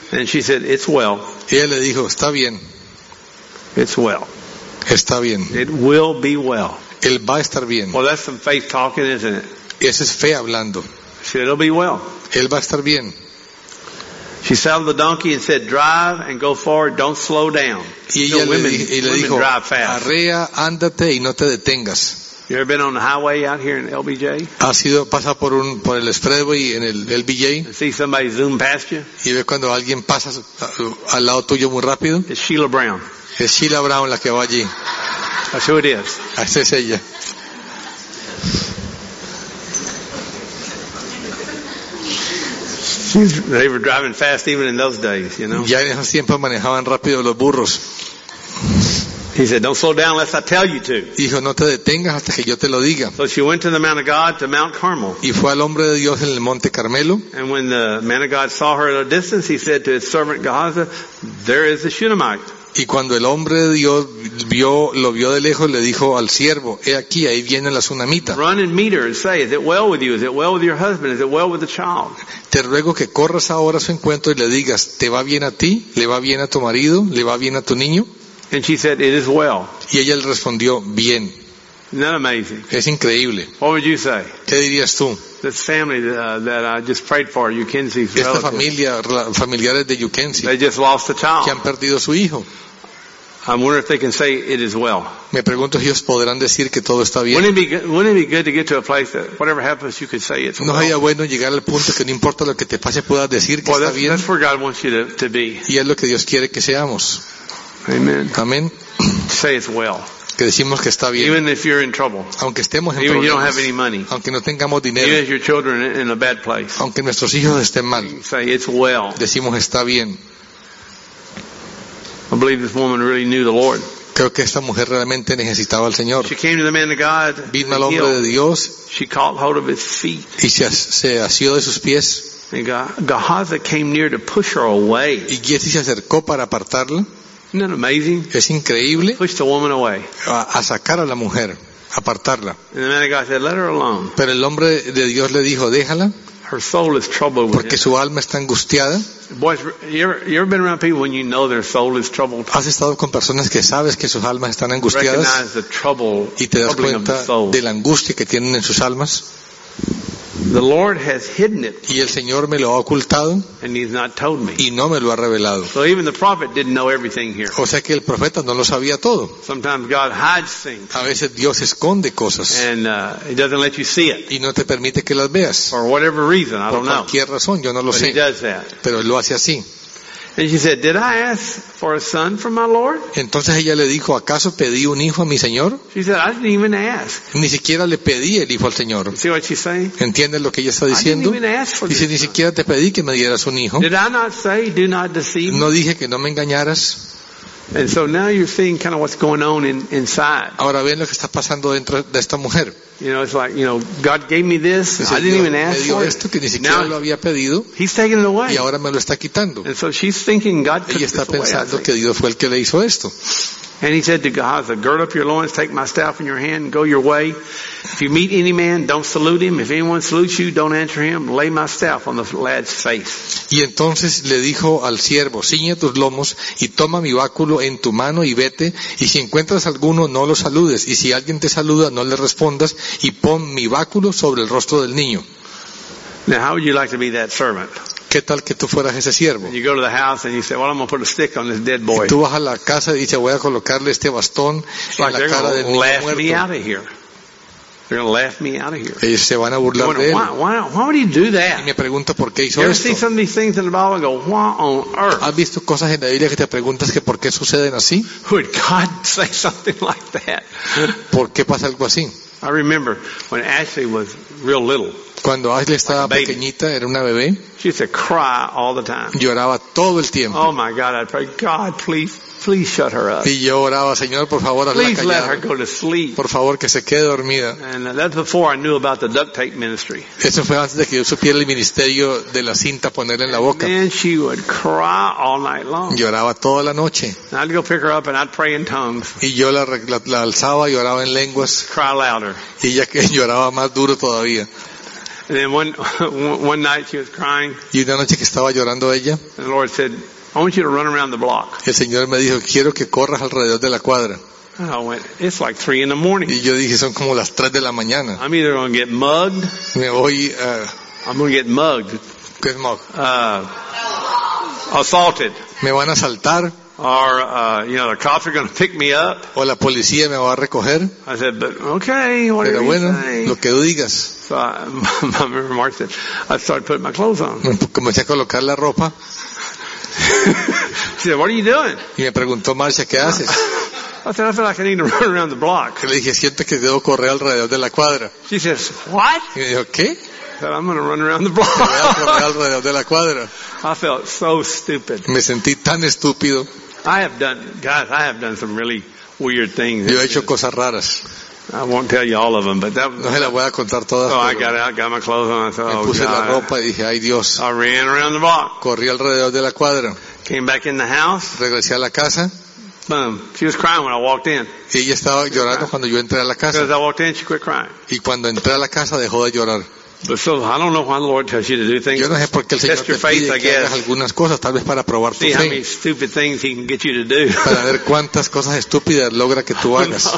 And she said, it's well. Y ella le dijo, está bien, It's well. está bien. It will be well. Él va a estar bien. Well, that's some faith talking, isn't it? Esa es fe hablando. She said, it'll be well. Él va a estar bien. She saddled the donkey and said, drive and go forward, don't slow down. Y You ella know, le, women, di- y le women dijo, drive fast. arrea, ándate y no te detengas. You ever been on the highway out here in L B J ¿Has ido, pasa por un, por el expressway en el L B J and see somebody zoom past you? y ve cuando alguien pasa a- al lado tuyo muy rápido? It's Sheila Brown. Es Sheila Brown la que va allí. That's who it is. Esa es ella. She's, they were driving fast even in those days, you know. Ya en esos tiempos manejaban rápido los burros. He said, don't slow down unless I tell you to. Dijo, no te detengas hasta que yo te lo diga. So she went to the man of God, to Mount Carmel. Y fue al hombre de Dios en el monte Carmelo. And when the man of God saw her at a distance, he said to his servant Gehazi, there is the Shunammite. Y cuando el hombre de Dios vio, lo vio de lejos, le dijo al siervo, he aquí, ahí viene la tsunamita. Run and meet her and say, is it well with you? Is it well with your husband? Is it well with the child? Te ruego que corras ahora a su encuentro y le digas, ¿te va bien a ti? ¿Le va bien a tu marido? ¿Le va bien a tu niño? And she said, it is well. Y ella le respondió, bien. Isn't that amazing? Es increíble. What would you say? ¿Qué dirías tú? This family uh, that I just prayed for, you Kinsey's Esta relatives, familia, la- familiares de Yukensi, they just lost a que child. han perdido su hijo. I wonder if they can say it is well. Me pregunto si ellos podrán decir que todo está bien. Wouldn't it be good, wouldn't it be good to get to a place that whatever happens, you could say it's ¿No well? sería bueno llegar al punto que no importa lo que te pase, puedas decir que Well, está that's, bien? that's where God wants you to, to be. Y es lo que Dios quiere que seamos. Amen. Amén. Say it's well. Que decimos que está bien. Even if you're in trouble. Aunque estemos en Even if you don't problemas, have any money. aunque no tengamos Even dinero, if your children are in a bad place. aunque nuestros hijos estén mal, Say it's well. decimos está bien. I believe this woman really knew the Lord. Creo que esta mujer realmente necesitaba al Señor. She came to the man of God. Vino al hombre de Dios She caught hold of his feet. y se, se asió de sus pies. And Ge- Gehazi came near to push her away. Y Giesi se acercó para apartarla. Isn't that amazing? Es increíble. Pushed the woman away. A, a sacar a la mujer, apartarla. And the man of God said, let her alone. Pero el hombre de Dios le dijo, déjala, Her soul is troubled with porque him. su alma está angustiada. Boys, you ever, you ever been around people when you know their soul is troubled? Has estado con personas que sabes que sus almas están angustiadas Recognize the trouble, y te das troubling of the cuenta soul. de la angustia que tienen en sus almas. The Lord has hidden it, Y el Señor me lo ha ocultado and He's not told me. y no me lo ha revelado. So even the prophet didn't know everything here. O sea que el profeta no lo sabía todo. Sometimes God hides things, A veces Dios esconde cosas and uh, He doesn't let you see it y no te permite que las veas. for whatever reason. I Por don't know, cualquier razón, yo no lo but He sé. does that. Pero Él lo hace así. And she said, "Did I ask for a son from my Lord?" Entonces ella le dijo, ¿acaso pedí un hijo a mi Señor? She said, "I didn't even ask." Ni siquiera le pedí el hijo al Señor. See what she's saying? ¿Entiendes lo que ella está I didn't diciendo? even ask for Dice, this ni son. siquiera te pedí que me dieras un hijo. Did I not say, "Do not deceive"? No dije que no me engañaras. And so now you're seeing kind of what's going on in, inside. Ahora ven lo que está pasando dentro de esta mujer. You know, it's like, you know, God gave me this. Dice, I didn't Dios even me ask dio for it. esto que ni siquiera Now lo había pedido He's taking it away. y ahora me lo está quitando. And so she's thinking God took Ella this está away. I pensando think. que Dios fue el que le hizo esto. And he said to Gehazi, "Gird up your loins, take my staff in your hand, and go your way. If you meet any man, don't salute him. If anyone salutes you, don't answer him. Lay my staff on the lad's face." Y entonces le dijo al siervo, ciñe tus lomos y toma mi báculo en tu mano y vete, y si encuentras alguno no lo saludes, y si alguien te saluda no le respondas, y pon mi báculo sobre el rostro del niño. Now, how would you like to be that servant? ¿Qué tal que tú fueras ese siervo? You go to the house and you say, "Well, I'm going to put a stick on this dead boy." Y tú vas a la casa y dices, voy a colocarle este bastón It's en like la they're cara del going to niño laugh me muerto. out of here. They're going to laugh me out of here. Ellos se van a I burlar wonder, de él. why, why, why would he do Y that? me pregunta por qué hizo You ever see esto. some of these things in the Bible and go, "Why on earth ¿Has visto cosas en la Biblia que te preguntas que por qué suceden así? would God say something like that?" ¿Por qué pasa algo así? I remember when Ashley was real little, Cuando Ashley estaba Like a baby. pequeñita, era una bebé, she used to cry all the time. lloraba todo el tiempo. Oh my God, I'd pray, "God, please, please shut her up. Y yo oraba, Señor, por favor, hazla Please let her callar. go to sleep." Por favor, que se quede dormida. And uh, that's before I knew about the duct tape ministry. Eso fue antes de que yo supiera el ministerio de la cinta ponerla en la boca. And she would cry all night long. Lloraba toda la noche. And I'd go pick her up and I'd pray in tongues, Y yo la, la, la alzaba y oraba en lenguas. cry louder. Y ella que lloraba más duro todavía. And then one one night she was crying, Y una noche que estaba llorando ella, and the Lord said, I want you to run around the block. el Señor me dijo, quiero que corras alrededor de la cuadra. And I went, it's like three in the morning. Y yo dije, son como las tres de la mañana. I'm either going to get mugged, Me voy a... I'm going to get mugged, ¿qué es mog? uh, assaulted, Me van a asaltar or, uh, you know, the cops are going to pick me up. o la policía me va a recoger. I said, but okay, whatever Pero you bueno, say. lo que tú digas. So I, my Mark said, I started putting my clothes on. Me comencé a colocar la ropa She said, what are you doing? y me preguntó Marcia, ¿qué haces? I said, I feel like I need to run around the block. Y le dije, siento que debo correr alrededor de la cuadra. She says, what? Y me dijo, ¿qué? I said, I'm going to run around the Voy a correr block. alrededor de la cuadra. I felt so stupid. Me sentí tan estúpido. I have done, guys, I have done some really weird things. Yo he hecho cosas raras. I won't tell you all of them, but that No se las voy a contar todas. so I pero got out, got my clothes on. I thought, me oh puse la God. ropa y dije, ay Dios. I ran around the block. Corrí alrededor de la cuadra. Came back in the house. Regresé a la casa Boom. She was crying when I walked in. y ella estaba llorando cuando yo entré a la Because casa. I walked in, she quit crying. Y cuando entré a la casa dejó de llorar. But so I don't know why the Lord tells you to do things. Yo no sé por qué el Señor Test te your faith, pide I que hagas guess. algunas cosas, tal vez para probar tu See how many fe, stupid things He can get you to do. para ver cuántas cosas estúpidas logra que tú hagas.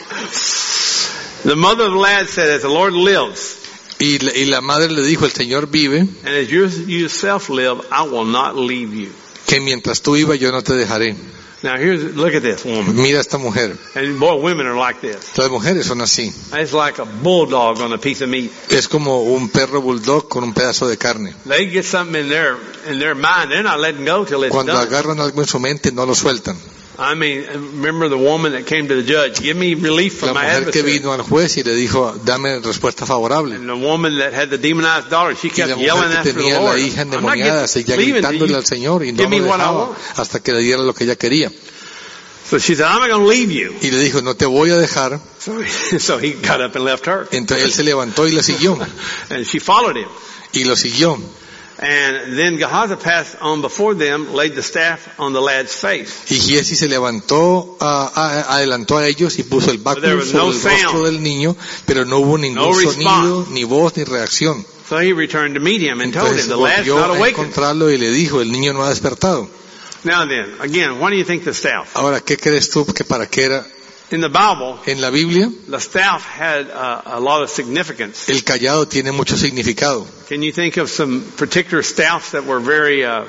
The mother of the lad said, as the Lord lives, Y la, y la madre le dijo, el Señor vive, and as you yourself live, I will not leave you. que mientras tú vivas yo no te dejaré. Now here's, look at this woman. Mira a esta mujer. And boy, women are like this. Las mujeres son así. It's like a bulldog on a piece of meat. Es como un perro bulldog con un pedazo de carne. They get something in their, in their mind, they're not letting go till it's Cuando done. agarran algo en su mente no lo sueltan. I mean, remember the woman that came to the judge, give me relief La from my mujer que adversary. vino al juez y le dijo, dame respuesta favorable. And the woman that had the demonized daughter, she Y kept la yelling mujer que after the tenía Lord. la hija I'm not endemoniada seguía getting, leaving gritándole you. al Señor y no Give me lo what I dejaba want. hasta que le diera lo que ella quería. So she said, I'm not going to leave you. Y le dijo, no te voy a dejar. So, so he got up and left her. Entonces él se levantó y la siguió. And she followed him. Y lo siguió. And then Gehazi passed on before them, laid the staff on the lad's face. Y Giesi se levantó, a- a- adelantó a ellos y puso el But there báculo was sobre no el rostro sound. del niño, pero no hubo ningún No sonido, response. ni voz, ni reacción. So he returned to meet him and told Entonces him, the lad's volvió not a awakened. encontrarlo y le dijo, el niño no ha despertado. Now then, again, what do you think the staff? Ahora, ¿qué crees tú que para qué era? In the Bible, En la Biblia, the staff had uh, a lot of significance. el callado tiene mucho significado. Can you think of some particular staffs that were very, uh,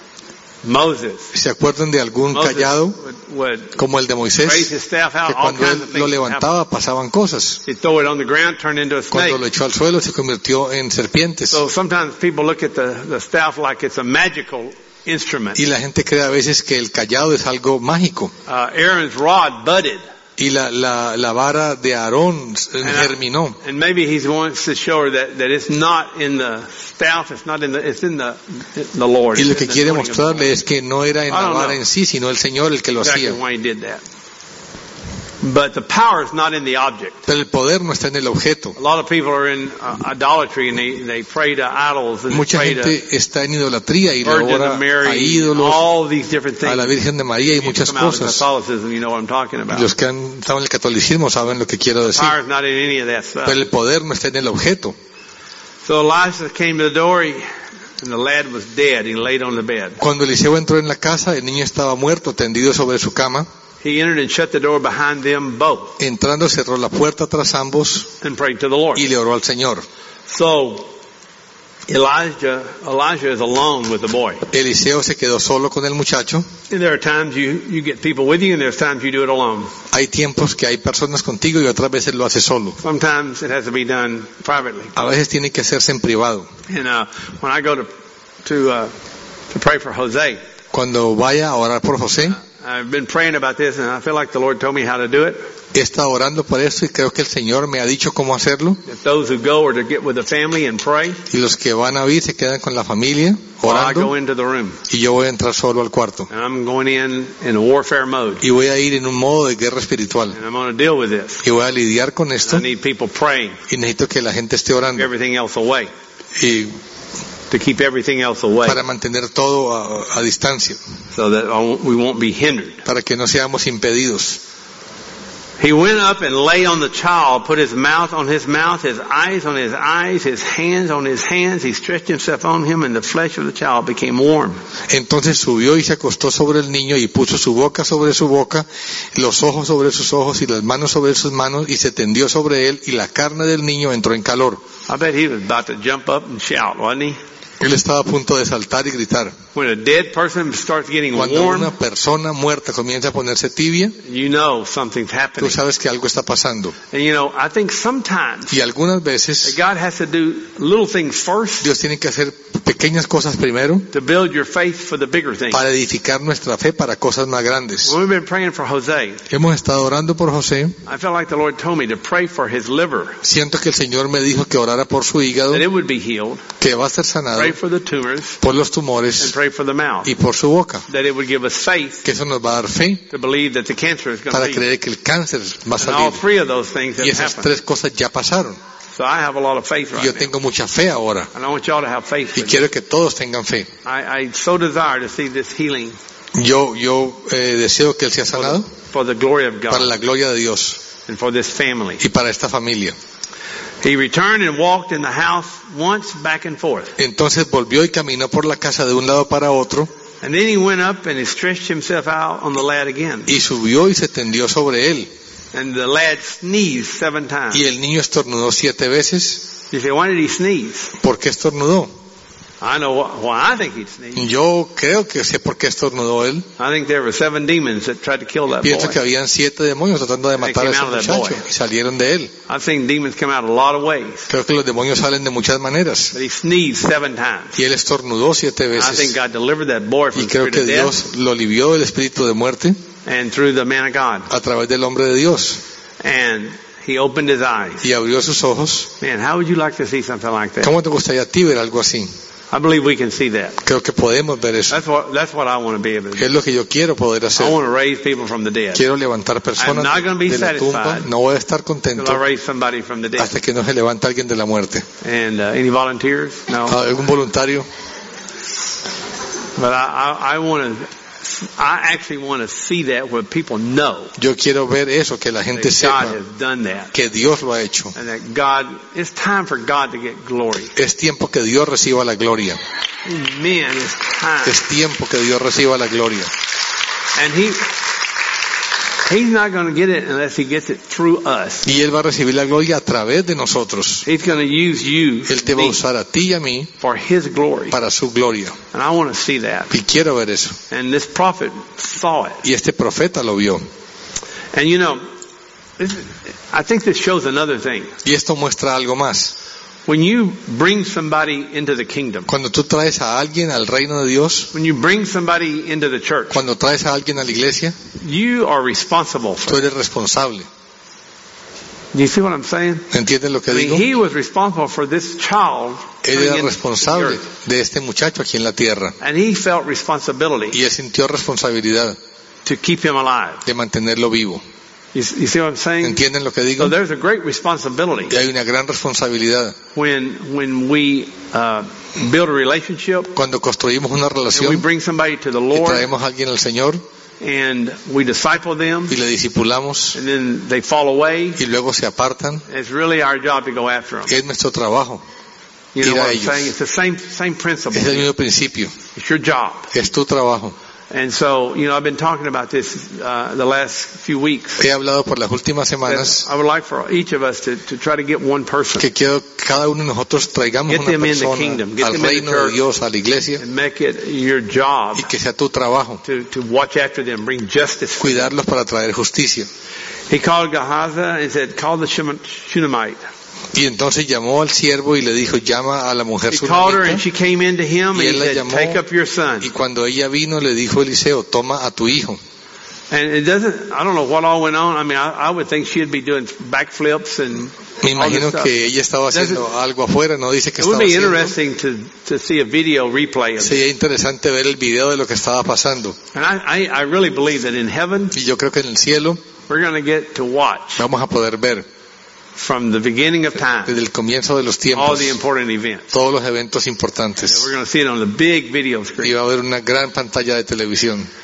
Moses? ¿Se acuerdan de algún Moses callado would, would como el de raise Moisés? his staff out, Que all cuando kinds of él things lo would happen. levantaba pasaban cosas. He'd throw it on the ground, turn into a snake. Cuando lo echó al suelo se convirtió en serpientes. So sometimes people look at the, the staff like it's a magical instrument. Y la gente cree a veces que el callado es algo mágico. Uh, Aaron's rod budded. Y la, la, la vara de Aarón eh, And I- germinó. And maybe he wants to show her that, that it's not in the staff, it's not in the, it's in the, the Lord. Y lo It's que in the quiere anointing of the mostrarle es que no era en I la don't vara know. en sí, sino el Señor el que lo Exactly hacía. why he did that. But the power is not in the object. Pero el poder no está en el objeto. A lot of people are in uh, idolatry and they, they pray to idols and they Mucha pray to gente está en idolatría y le Virgin ora of a Mary, ídolos, all these different things. a la Virgen de María y You muchas come out of cosas. Catholicism, you know what I'm talking about. Los que han estado en el catolicismo saben lo que quiero decir. Power is not in any of that stuff. Pero el poder no está en el objeto. So Elisha came to the door, he, and the lad was dead. He laid on the bed. Cuando Eliseo entró en la casa, el niño estaba muerto, tendido sobre su cama. He entered and shut the door behind them both Entrando cerró la puerta tras ambos and prayed to the Lord. y le oró al Señor. So Elijah, Elijah is alone with the boy. Eliseo se quedó solo con el muchacho. And there are times you, you get people with you and there's times you do it alone. Hay tiempos que hay personas contigo y otras veces lo hace solo. Sometimes it has to be done privately. A veces tiene que hacerse en privado. And uh, when I go to to uh, to pray for Jose, Cuando vaya a orar por José, I've been praying about this and I feel like the Lord told me how to do it. he estado orando por esto y creo que el Señor me ha dicho cómo hacerlo. That those who go are to get with the family and pray Y los que van a ir se quedan con la familia while I go orando into the room. y yo voy a entrar solo al cuarto. And I'm going in in a warfare mode. Y voy a ir en un modo de guerra espiritual. And I'm going to deal with this. Y voy a lidiar con esto I need people praying, y necesito que la gente esté orando. everything else away, Y to keep everything else away para mantener todo a, a distancia, so that I won't- we won't be hindered. para que no seamos impedidos. He went up and lay on the child, put his mouth on his mouth, his eyes on his eyes, his hands on his hands. He stretched himself on him, and the flesh of the child became warm. Entonces subió y se acostó sobre el niño y puso su boca sobre su boca, los ojos sobre sus ojos y las manos sobre sus manos, y se tendió sobre él, y la carne del niño entró en calor. I bet he was about to jump up and shout, wasn't he? Él estaba a punto de saltar y gritar. When a dead person starts getting Cuando warm, una persona muerta comienza a ponerse tibia, you know something's tú happening. sabes que algo está pasando. And you know, I think sometimes Y algunas that veces God has to do little things first Dios tiene que hacer pequeñas cosas primero to build your faith for the bigger things. para edificar nuestra fe para cosas más grandes. When we've been praying for Jose, Hemos estado orando por José. I felt like the Lord told me to pray for his liver, Siento que el Señor me dijo que orara por su hígado, that it would be healed, que va a ser sanado, pray for the tumors, por los and tumores pray for the mouth, y por su boca. that it would give us faith Que eso nos va a dar fe to believe that the cancer is going para to leave. creer que el cáncer va a And all salir. three of those things have Y esas happened. tres cosas ya pasaron. So I have a lot of faith Y right yo now. tengo mucha fe ahora. And I want y'all to have faith. Y with quiero que todos tengan fe. me. I, I so desire to see this healing Yo, yo eh, deseo que él sea for the, sanado for the glory of para God la gloria de Dios and for this family. y para esta familia. He returned and walked in the house once back and forth. Entonces volvió y caminó por la casa de un lado para otro And then he went up and he stretched himself out on the lad again. y subió y se tendió sobre él. And the lad sneezed seven times. Y el niño estornudó siete veces. You say, why did he sneeze? ¿Por qué estornudó? I know wh- why I think he sneezed. Yo creo que sé por qué estornudó él. I think there were seven demons that tried to kill that Pienso que boy. habían siete demonios tratando de matar a ese came out of that muchacho boy. y salieron de él. I've seen demons come out a lot of ways. Creo que los demonios salen de muchas maneras. But he sneezed seven times. Y él estornudó siete I think veces. God delivered that boy from Y the creo spirit que of death Dios lo alivió del espíritu de muerte and through the man of God. a través del hombre de Dios. And he opened his eyes. Y abrió sus ojos. Man, how would you like to see something like that? ¿Cómo te gustaría a ti ver algo así? I believe we can see that. Creo que podemos ver eso. That's what that's what I want to be able to do. Es lo que yo quiero poder I hacer. want to raise people from the dead. Quiero levantar personas I'm not gonna be de la tumba. satisfied No voy a estar Till contento I raise somebody from the dead. hasta que no se levante alguien de la muerte. And uh, any volunteers? No. ¿Algún voluntario? But I I, I want to. I actually want to see that where people know Yo quiero ver eso, que la gente that God sepa has done that, que Dios lo ha hecho. and that God. It's time for God to get glory. Es tiempo que Dios reciba la gloria. Amen. It's time. Es tiempo que Dios reciba la gloria. And he he's not going to get it unless he gets it through us. Y Él va a recibir la gloria a través de nosotros. He's going to use you Él te va a me, usar a ti y a mí for his glory. para su gloria. And I want to see that. Y quiero ver eso. And this prophet saw it. Y este profeta lo vio. And you know, this, I think this shows another thing. Y esto muestra algo más. When you bring somebody into the kingdom, Cuando tú traes a alguien al reino de Dios, when you bring somebody into the church, cuando traes a alguien a la iglesia, you are responsible for tú it. eres responsable. Do you see what I'm saying? ¿Entiendes lo que I mean, digo? he was responsible for this child Él coming era into the responsable earth. de este muchacho aquí en la tierra. And he felt responsibility Y él sintió responsabilidad to keep him alive. de mantenerlo vivo. You, you see what I'm saying? ¿Entienden lo que digo? So there's a great responsibility Y hay una gran responsabilidad. when when we uh, build a relationship Cuando construimos una and we relación bring somebody to the y Lord traemos a alguien al Señor and we disciple them y le discipulamos and then they fall away. y luego se apartan, It's really our job to go after them. es nuestro trabajo. You know ir a what I'm ellos. saying? It's the same same principle. Es el mismo principio. It's your job. Es tu trabajo. And so, you know, I've been talking about this uh, the last few weeks. He hablado por las últimas semanas I would like for each of us to, to try to get one person que quiero que cada uno de nosotros traigamos Get una them in the persona kingdom. Get al them in the reino de church. Dios, a la iglesia, and make it your job y que sea tu trabajo to, to watch after them, bring justice. for them. cuidarlos para traer justicia. He called Gehazi and said, call the Shun- Shunammite. Y entonces llamó al siervo y le dijo, llama a la mujer He called her and sunamita. she came into him Y and él he la said, llamó. take up your son. Y cuando ella vino le dijo Eliseo, toma a tu hijo. And it doesn't, I don't know what all went on. I mean, I, I would think she'd be doing backflips and Me all this imagino stuff. que ella estaba haciendo algo afuera, no dice que It would estaba be haciendo. interesting to, to see a video replay of it. Sería interesante ver el video de lo que estaba pasando. And I, I, I really believe that in heaven, Y yo creo que en el cielo we're going to get to watch vamos a poder ver from the beginning of time desde el comienzo de los all tiempos the important events. todos los eventos And importantes. we're going to see it on the big video Y screen. va a haber una gran pantalla de televisión.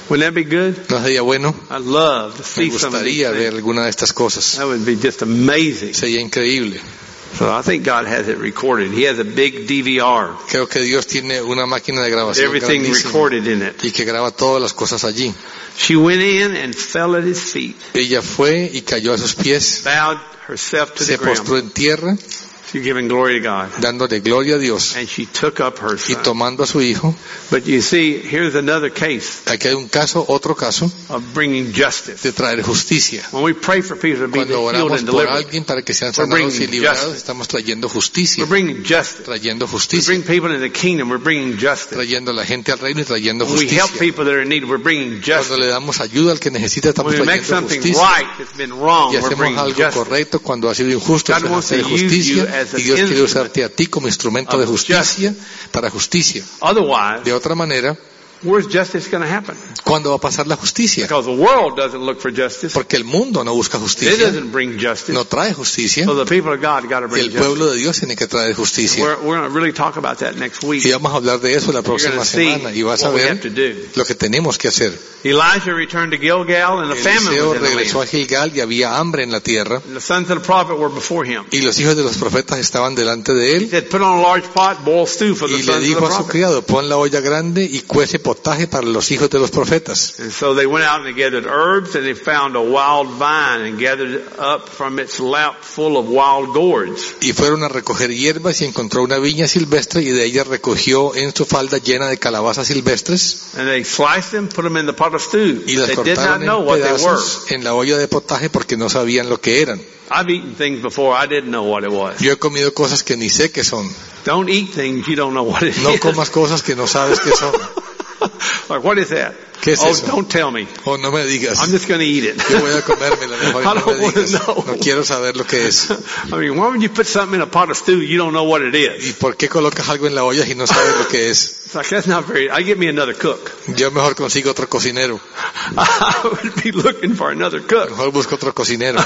Wouldn't that be good? ¿No sería bueno? I'd love to Me see some of these gustaría ver things. alguna de estas cosas. That would be just amazing. Sería increíble. So I think God has it recorded. He has a big D V R. Creo que Dios tiene una máquina de grabación Everything grandísima recorded in it. y que graba todas las cosas allí. She went in and fell at his feet, Ella fue y cayó a sus pies, bowed herself to the se postró ground. en tierra, She's giving glory to God. dándole gloria a Dios And she took up her y son. tomando a su hijo. But you see, here's another case Aquí hay un caso, otro caso, of bringing justice. de traer justicia. When we pray for people to be Cuando healed oramos and por delivered, alguien para que sean We're sanados y bringing liberados, justice. estamos trayendo justicia, we're bringing justice. trayendo We justicia, bring people into the kingdom, we're bringing justice. trayendo a la gente al reino y trayendo When we help justicia. people that are in need, we're bringing Cuando justice. le damos ayuda al que necesita, estamos When we make trayendo something justicia. right that's been wrong, Y we're hacemos bringing algo justice. correcto cuando ha sido injusto, God se wants hace to use you justicia, as an y Dios quiere instrument usarte a ti como instrumento de of justicia para justicia. Otherwise, De otra manera, where's justice going to happen? ¿cuándo va a pasar la justicia? Because the world doesn't look for justice. Porque el mundo no busca It justicia, doesn't bring justice. no trae justicia, So the people of God got to y bring el justice. pueblo de Dios tiene que traer justicia. We're, we're going to really talk about that next week. Y vamos a hablar de eso la You're going próxima to see semana y vas a what we have ver to do. lo que tenemos que hacer. Elijah returned to Gilgal and a famine Eliseo was in the regresó a land. Gilgal y había hambre en la tierra, And the sons of the prophet were before him. y los hijos de los profetas estaban delante de He él, said, put on a large pot, boil stew for the y le sons of the dijo a su prophet. criado, pon la olla grande y cuece potaje para los hijos de los profetas. And so they went out and they gathered herbs and they found a wild vine and gathered it up from its lap full of wild gourds. Y fueron a recoger hierbas y encontró una viña silvestre y de ella recogió en su falda llena de calabazas silvestres And they sliced them, put them in the pot of stew. y las They did not cortaron know en what they were. pedazos en la olla de potaje porque no sabían lo que eran. I've eaten things before I didn't know what it was. Yo he comido cosas que ni sé qué son. Don't eat things you don't know what it No is. comas cosas que no sabes qué son. Like, what is that? ¿Qué es oh, eso? don't tell me. O no me digas. I'm just going to eat it. Yo voy a comérmela, mejor I no don't me want to digas. know. No quiero saber lo que es. I mean, why would you put something in a pot of stew you don't know what it ¿Y is? por qué colocas algo en la olla si no sabes lo que es? It's like, that's not very, I get me another cook. Yo mejor consigo otro cocinero. I would be looking for another cook. Mejor busco otro cocinero.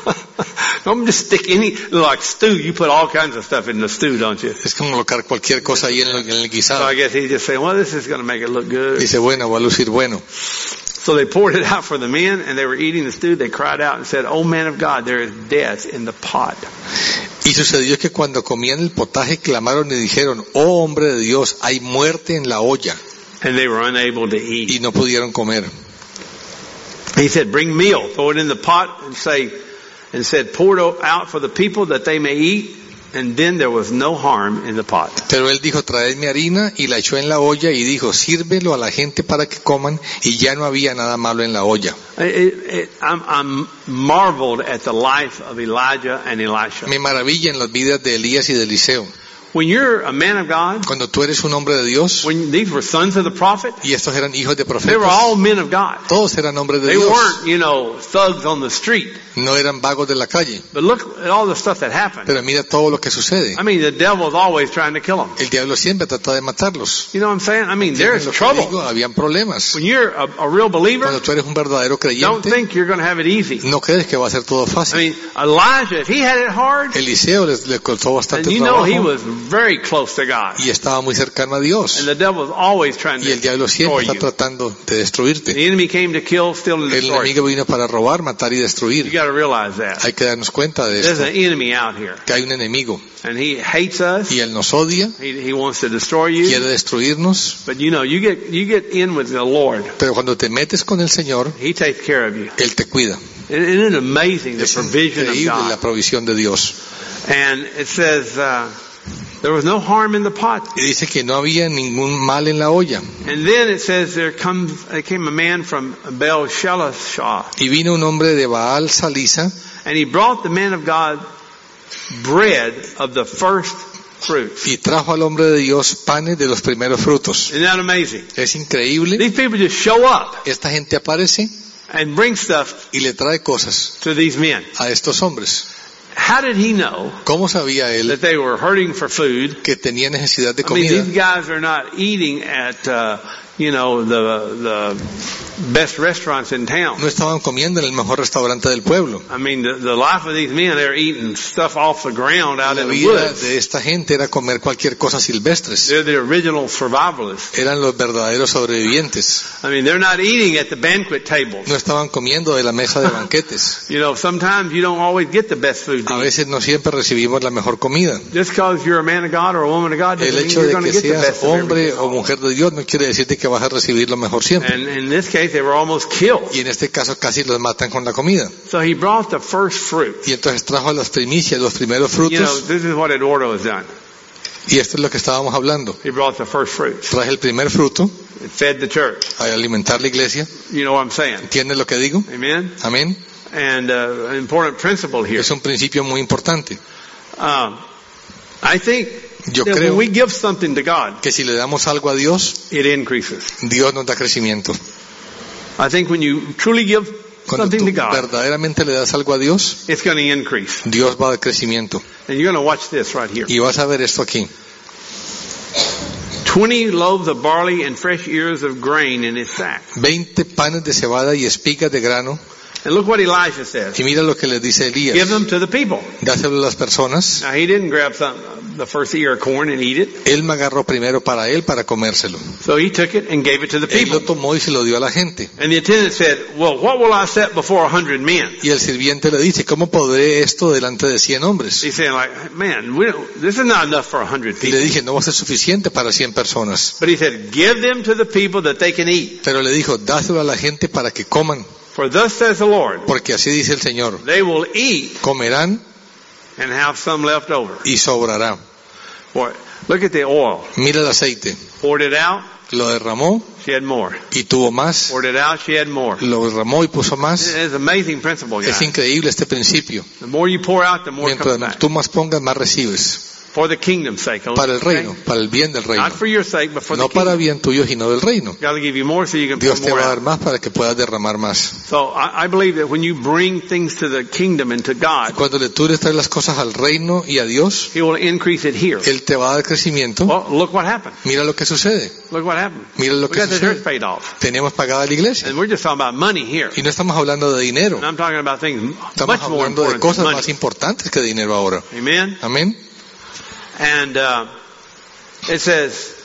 Don't just stick any, like stew, you put all kinds of stuff in the stew, don't you? Es como colocar cualquier cosa ahí en, lo- en el So guisado. I guess he's just saying, well, this is going to make it look good. Dice, bueno, va a lucir bueno. So they poured it out for the men, and they were eating the stew. They cried out and said, "Oh man of God, there is death in the pot." Y sucedió que cuando comían el potaje clamaron y dijeron, oh hombre de Dios, hay muerte en la olla. And they were unable to eat. Y no pudieron comer. He said, "Bring meal, throw it in the pot, and say," and said, "Pour it out for the people that they may eat." And then there was no harm in the pot. Pero él dijo, traedme harina, y la echó en la olla y dijo, sírvelo a la gente para que coman, y ya no había nada malo en la olla. It, it, I'm, I'm marveled at the life of Elijah and Elisha. Me maravilla en las vidas de Elías y de Eliseo. When you're a man of God, Cuando tú eres un hombre de Dios, when these were sons of the prophet, y estos eran hijos de they were profetas, all men of God. todos eran hombres de They Dios, weren't, you know, thugs on the street. no eran vagos de la calle. But look at all the stuff that happened. Pero mira todo lo que sucede. I mean, the devil's always trying to kill them. El diablo siempre trata de matarlos. You know what I'm saying? I mean, there's Lo que trouble. digo, habían problemas. When you're a, a real believer, Cuando tú eres un verdadero don't creyente, think you're going to have it easy. no crees que va a ser todo I fácil. mean, Elijah, if he had it hard, Eliseo les, le costó bastante and you know he trabajo was very close to God. y estaba muy cercano a Dios. And the devil's always trying Y to el diablo destroy siempre está you. tratando de destruirte. The enemy came to kill, steal, and El destroy. enemigo vino para robar, matar y You destruir. got to realize that. Hay que darnos cuenta de There's esto, an enemy out here, que hay un enemigo and he hates us. y él nos odia, He, he wants to destroy you. quiere destruirnos, But you know, you get you get in with the Lord. pero cuando te metes con el Señor, He takes care of you. Él te cuida. Isn't it amazing the Es provision of increíble la God? provisión de Dios. And it says uh, there was no harm in the pot. Y dice que no había ningún mal en la olla. And then it says there comes there came a man from Baal Shalishah, Y vino un hombre de Baal Salisa and he brought the man of God bread of the first fruits. y trajo al hombre de Dios panes de los primeros frutos. Isn't that amazing? Es increíble. These people just show up Esta gente aparece and bring stuff y le trae cosas to these men. a estos hombres. How did he know ¿Cómo sabía él that they were hurting for food? que tenía necesidad de I mean, comida? these guys are not eating at, uh, you know, the the best restaurants in town. No estaban comiendo en el mejor restaurante del pueblo. I mean, the, the life of these men, they're eating stuff off the ground out La in the vida woods. de esta gente era comer cualquier cosa silvestres. They're the original survivalists. Eran los verdaderos sobrevivientes. I mean, they're not eating at the banquet tables. No estaban comiendo de la mesa de banquetes. You know, sometimes you don't always get the best food to A eat. veces no siempre recibimos la mejor comida. Just because you're a man of God or a woman of God doesn't El mean hecho you're de going to que get the seas best of hombre everything. o mujer de Dios no quiere decirte que vas a recibir lo mejor siempre. And in this case, they were almost killed. Y en este caso casi los matan con la comida. So he brought the first fruit. Y entonces trajo las primicias, los primeros You know, frutos. this is what Eduardo has done. Y esto es lo que estábamos hablando. He brought the first fruits. Traje el primer fruto It fed the church. a alimentar la iglesia. You know what I'm saying? ¿Entiendes lo que digo? Amen? Amén. And uh, an important principle here. Es un principio muy importante. Um, I think Yo that creo when we give something to God, que si le damos algo a Dios, it increases. Dios nos da crecimiento. I think when you truly give Cuando something tú to God, verdaderamente le das algo a Dios, it's going to increase. Dios va a dar crecimiento. And you're going to watch this right here. Y vas a ver esto aquí. Twenty loaves of barley and fresh ears of grain in his sack. veinte panes de cebada y espigas de grano. And look what Elijah says. Y mira lo que les dice Give Elías. them to the people. Dáselo a las personas. Now he didn't grab some, the first ear of corn and eat it. Él me agarró primero para él, para comérselo. So he took it and gave it to the Él lo people. tomó y se lo dio a la gente. And the attendant said, well, what will I set before a hundred men? Y el sirviente le dice, ¿cómo podré esto delante de cien hombres? He's saying like, man, we don't, this is not enough for a hundred Y le people. dije, no va a ser suficiente para cien personas. But he said, give them to the people that they can eat. Pero le dijo, dáselo a la gente para que coman. For thus says the Lord, Porque así dice el Señor, they will eat comerán and have some left over. y sobrará. Boy, look at the oil. Mira el aceite. Poured it out, Lo derramó she had more. y tuvo más. Poured it out, she had more. Lo derramó y puso más. It's an amazing principle, Es guys. increíble este principio. The more you pour out, the more comes Mientras back. tú más pongas, más recibes. For the kingdom's sake. Para el okay? reino, para el bien del reino. Not for your sake, but for No the para kingdom. bien tuyo, sino del reino. God will give you more so you can pour Dios te more va a dar out. más para que puedas derramar más. So I, I believe that when you bring things to the kingdom and to God, Cuando le tú le traes las cosas al reino y a Dios, He will increase it here. Él te va a dar crecimiento. Well, look what happened. Mira lo que sucede. Look what happened. Mira lo We que got the church sucede. paid off. Tenemos pagada la iglesia. And we're just talking about money here. Y no estamos hablando de dinero. And I'm talking about things Estamos much more hablando de important cosas than más money. importantes que dinero ahora. Amen? Amén. And uh, it says,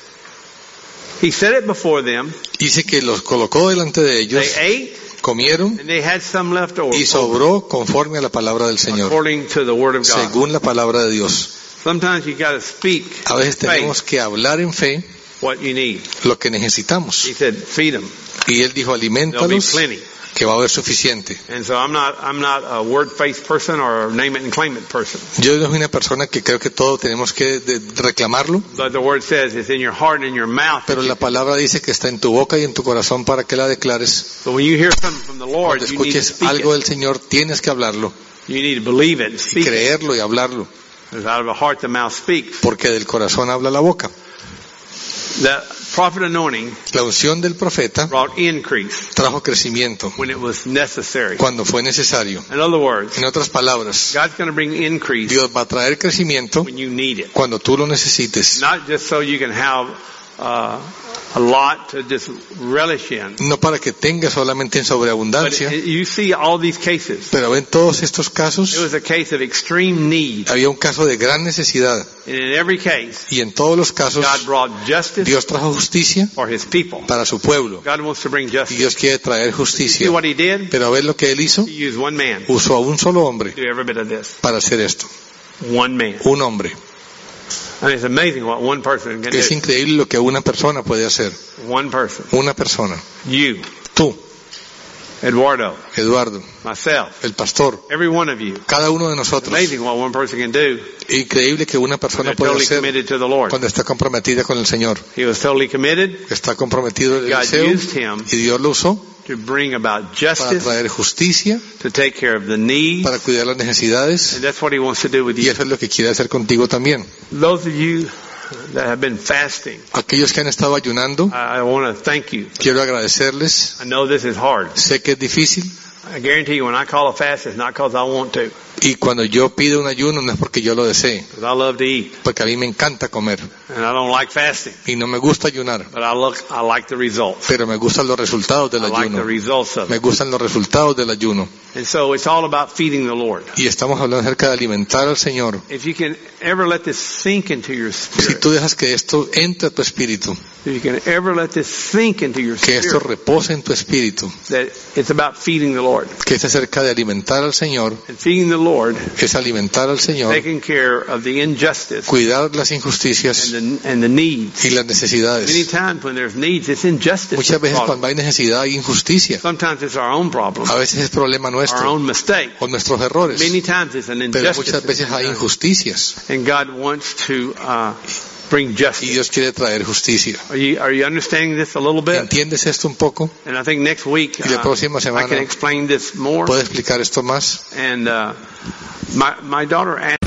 He set it before them. Dice que los colocó delante de ellos, They ate, comieron and they had some left over. y sobró conforme a la palabra del Señor, According to the Word of God. según la palabra de Dios. Sometimes you got to speak A veces faith, tenemos que hablar en fe what you need. lo que necesitamos. He said, feed them. Y Él dijo, There'll be aliméntalos, plenty. que va a haber suficiente. And so I'm not, I'm not a word-faced person or a name it and claim it person. Yo no soy una persona que creo que todo tenemos que de- reclamarlo, But the Word says it's in your heart and in your mouth. pero la palabra dice que está en tu boca y en tu corazón para que la declares. So when you hear something from the Lord, Cuando you need to escuches speak algo it. del Señor, tienes que hablarlo, You need to believe it and y speak it. creerlo y hablarlo, Because out of the heart the mouth speaks. porque del corazón habla la boca. The prophet anointing La unción del profeta brought increase trajo crecimiento when it was necessary. cuando fue necesario. In other words, En otras palabras, God's going to bring increase Dios va a traer crecimiento when you need it. cuando tú lo necesites. Not just so you can have uh, a lot to just relish in. No para que tengas solamente en But sobreabundancia, it- you see all these cases. pero en todos estos It casos was a case of extreme need. había un caso de gran necesidad. And in every case, Y en todos los casos, God brought justice Dios trajo justicia for His people. para su pueblo. God wants to bring Y justice. Dios quiere traer See justicia. what He did? Pero a ver lo que Él hizo. He used one man to Usó a un solo hombre do every bit of this. para hacer esto. One man. Un hombre. I mean, it's amazing what one person can Es do. increíble lo que una persona puede hacer. One person. Una persona. You, Tú, Eduardo, Eduardo, myself, el pastor, every one of you. cada uno de nosotros. Amazing what one person can do Increíble que una when persona they're puede totally hacer committed to the Lord. cuando está comprometida con el Señor. He was totally committed. Está comprometido God Eliseo used him y Dios lo usó to bring about para justice, traer justicia, to take care of the needs, para cuidar las necesidades, and that's what He wants to do with y you. eso es lo que quiere hacer contigo también. Those of you that have been fasting, Aquellos que han estado ayunando, I want to thank you. quiero agradecerles. I know this is hard. Sé que es difícil. I guarantee you when I call a fast, it's not because I want to. Y cuando yo pido un ayuno no es porque yo lo desee, because I love to eat, porque a mí me encanta comer and I don't like fasting, y no me gusta ayunar, but I look, I like the results. pero me gustan los resultados del I like the ayuno. results of Me it. gustan los resultados del ayuno. And so it's all about feeding the Lord. Y estamos hablando acerca de alimentar al Señor. If you can ever let this sink into your Si spirit, tú dejas que esto entre a tu espíritu, if you can ever let this sink into your que esto spirit, repose en tu espíritu, that it's about feeding the Lord. que es acerca de alimentar al Señor, And feeding the Lord, es alimentar al Señor, taking care of the injustice cuidar las injusticias and the, and the needs. y las Many necesidades. times when there's needs, it's injustice. Muchas veces problem. cuando hay necesidad hay injusticia. Sometimes it's our own problem, A veces es problema our nuestro own mistake. o nuestros errores, Many times it's an pero injustice. muchas veces hay injusticias And God wants to uh, bring y justice. Dios quiere traer justicia. Are you, are you understanding this a little bit? ¿Entiendes esto un poco? And I think next week Y la uh, próxima I semana can explain this more. puedo explicar esto más. And uh, my, my daughter asked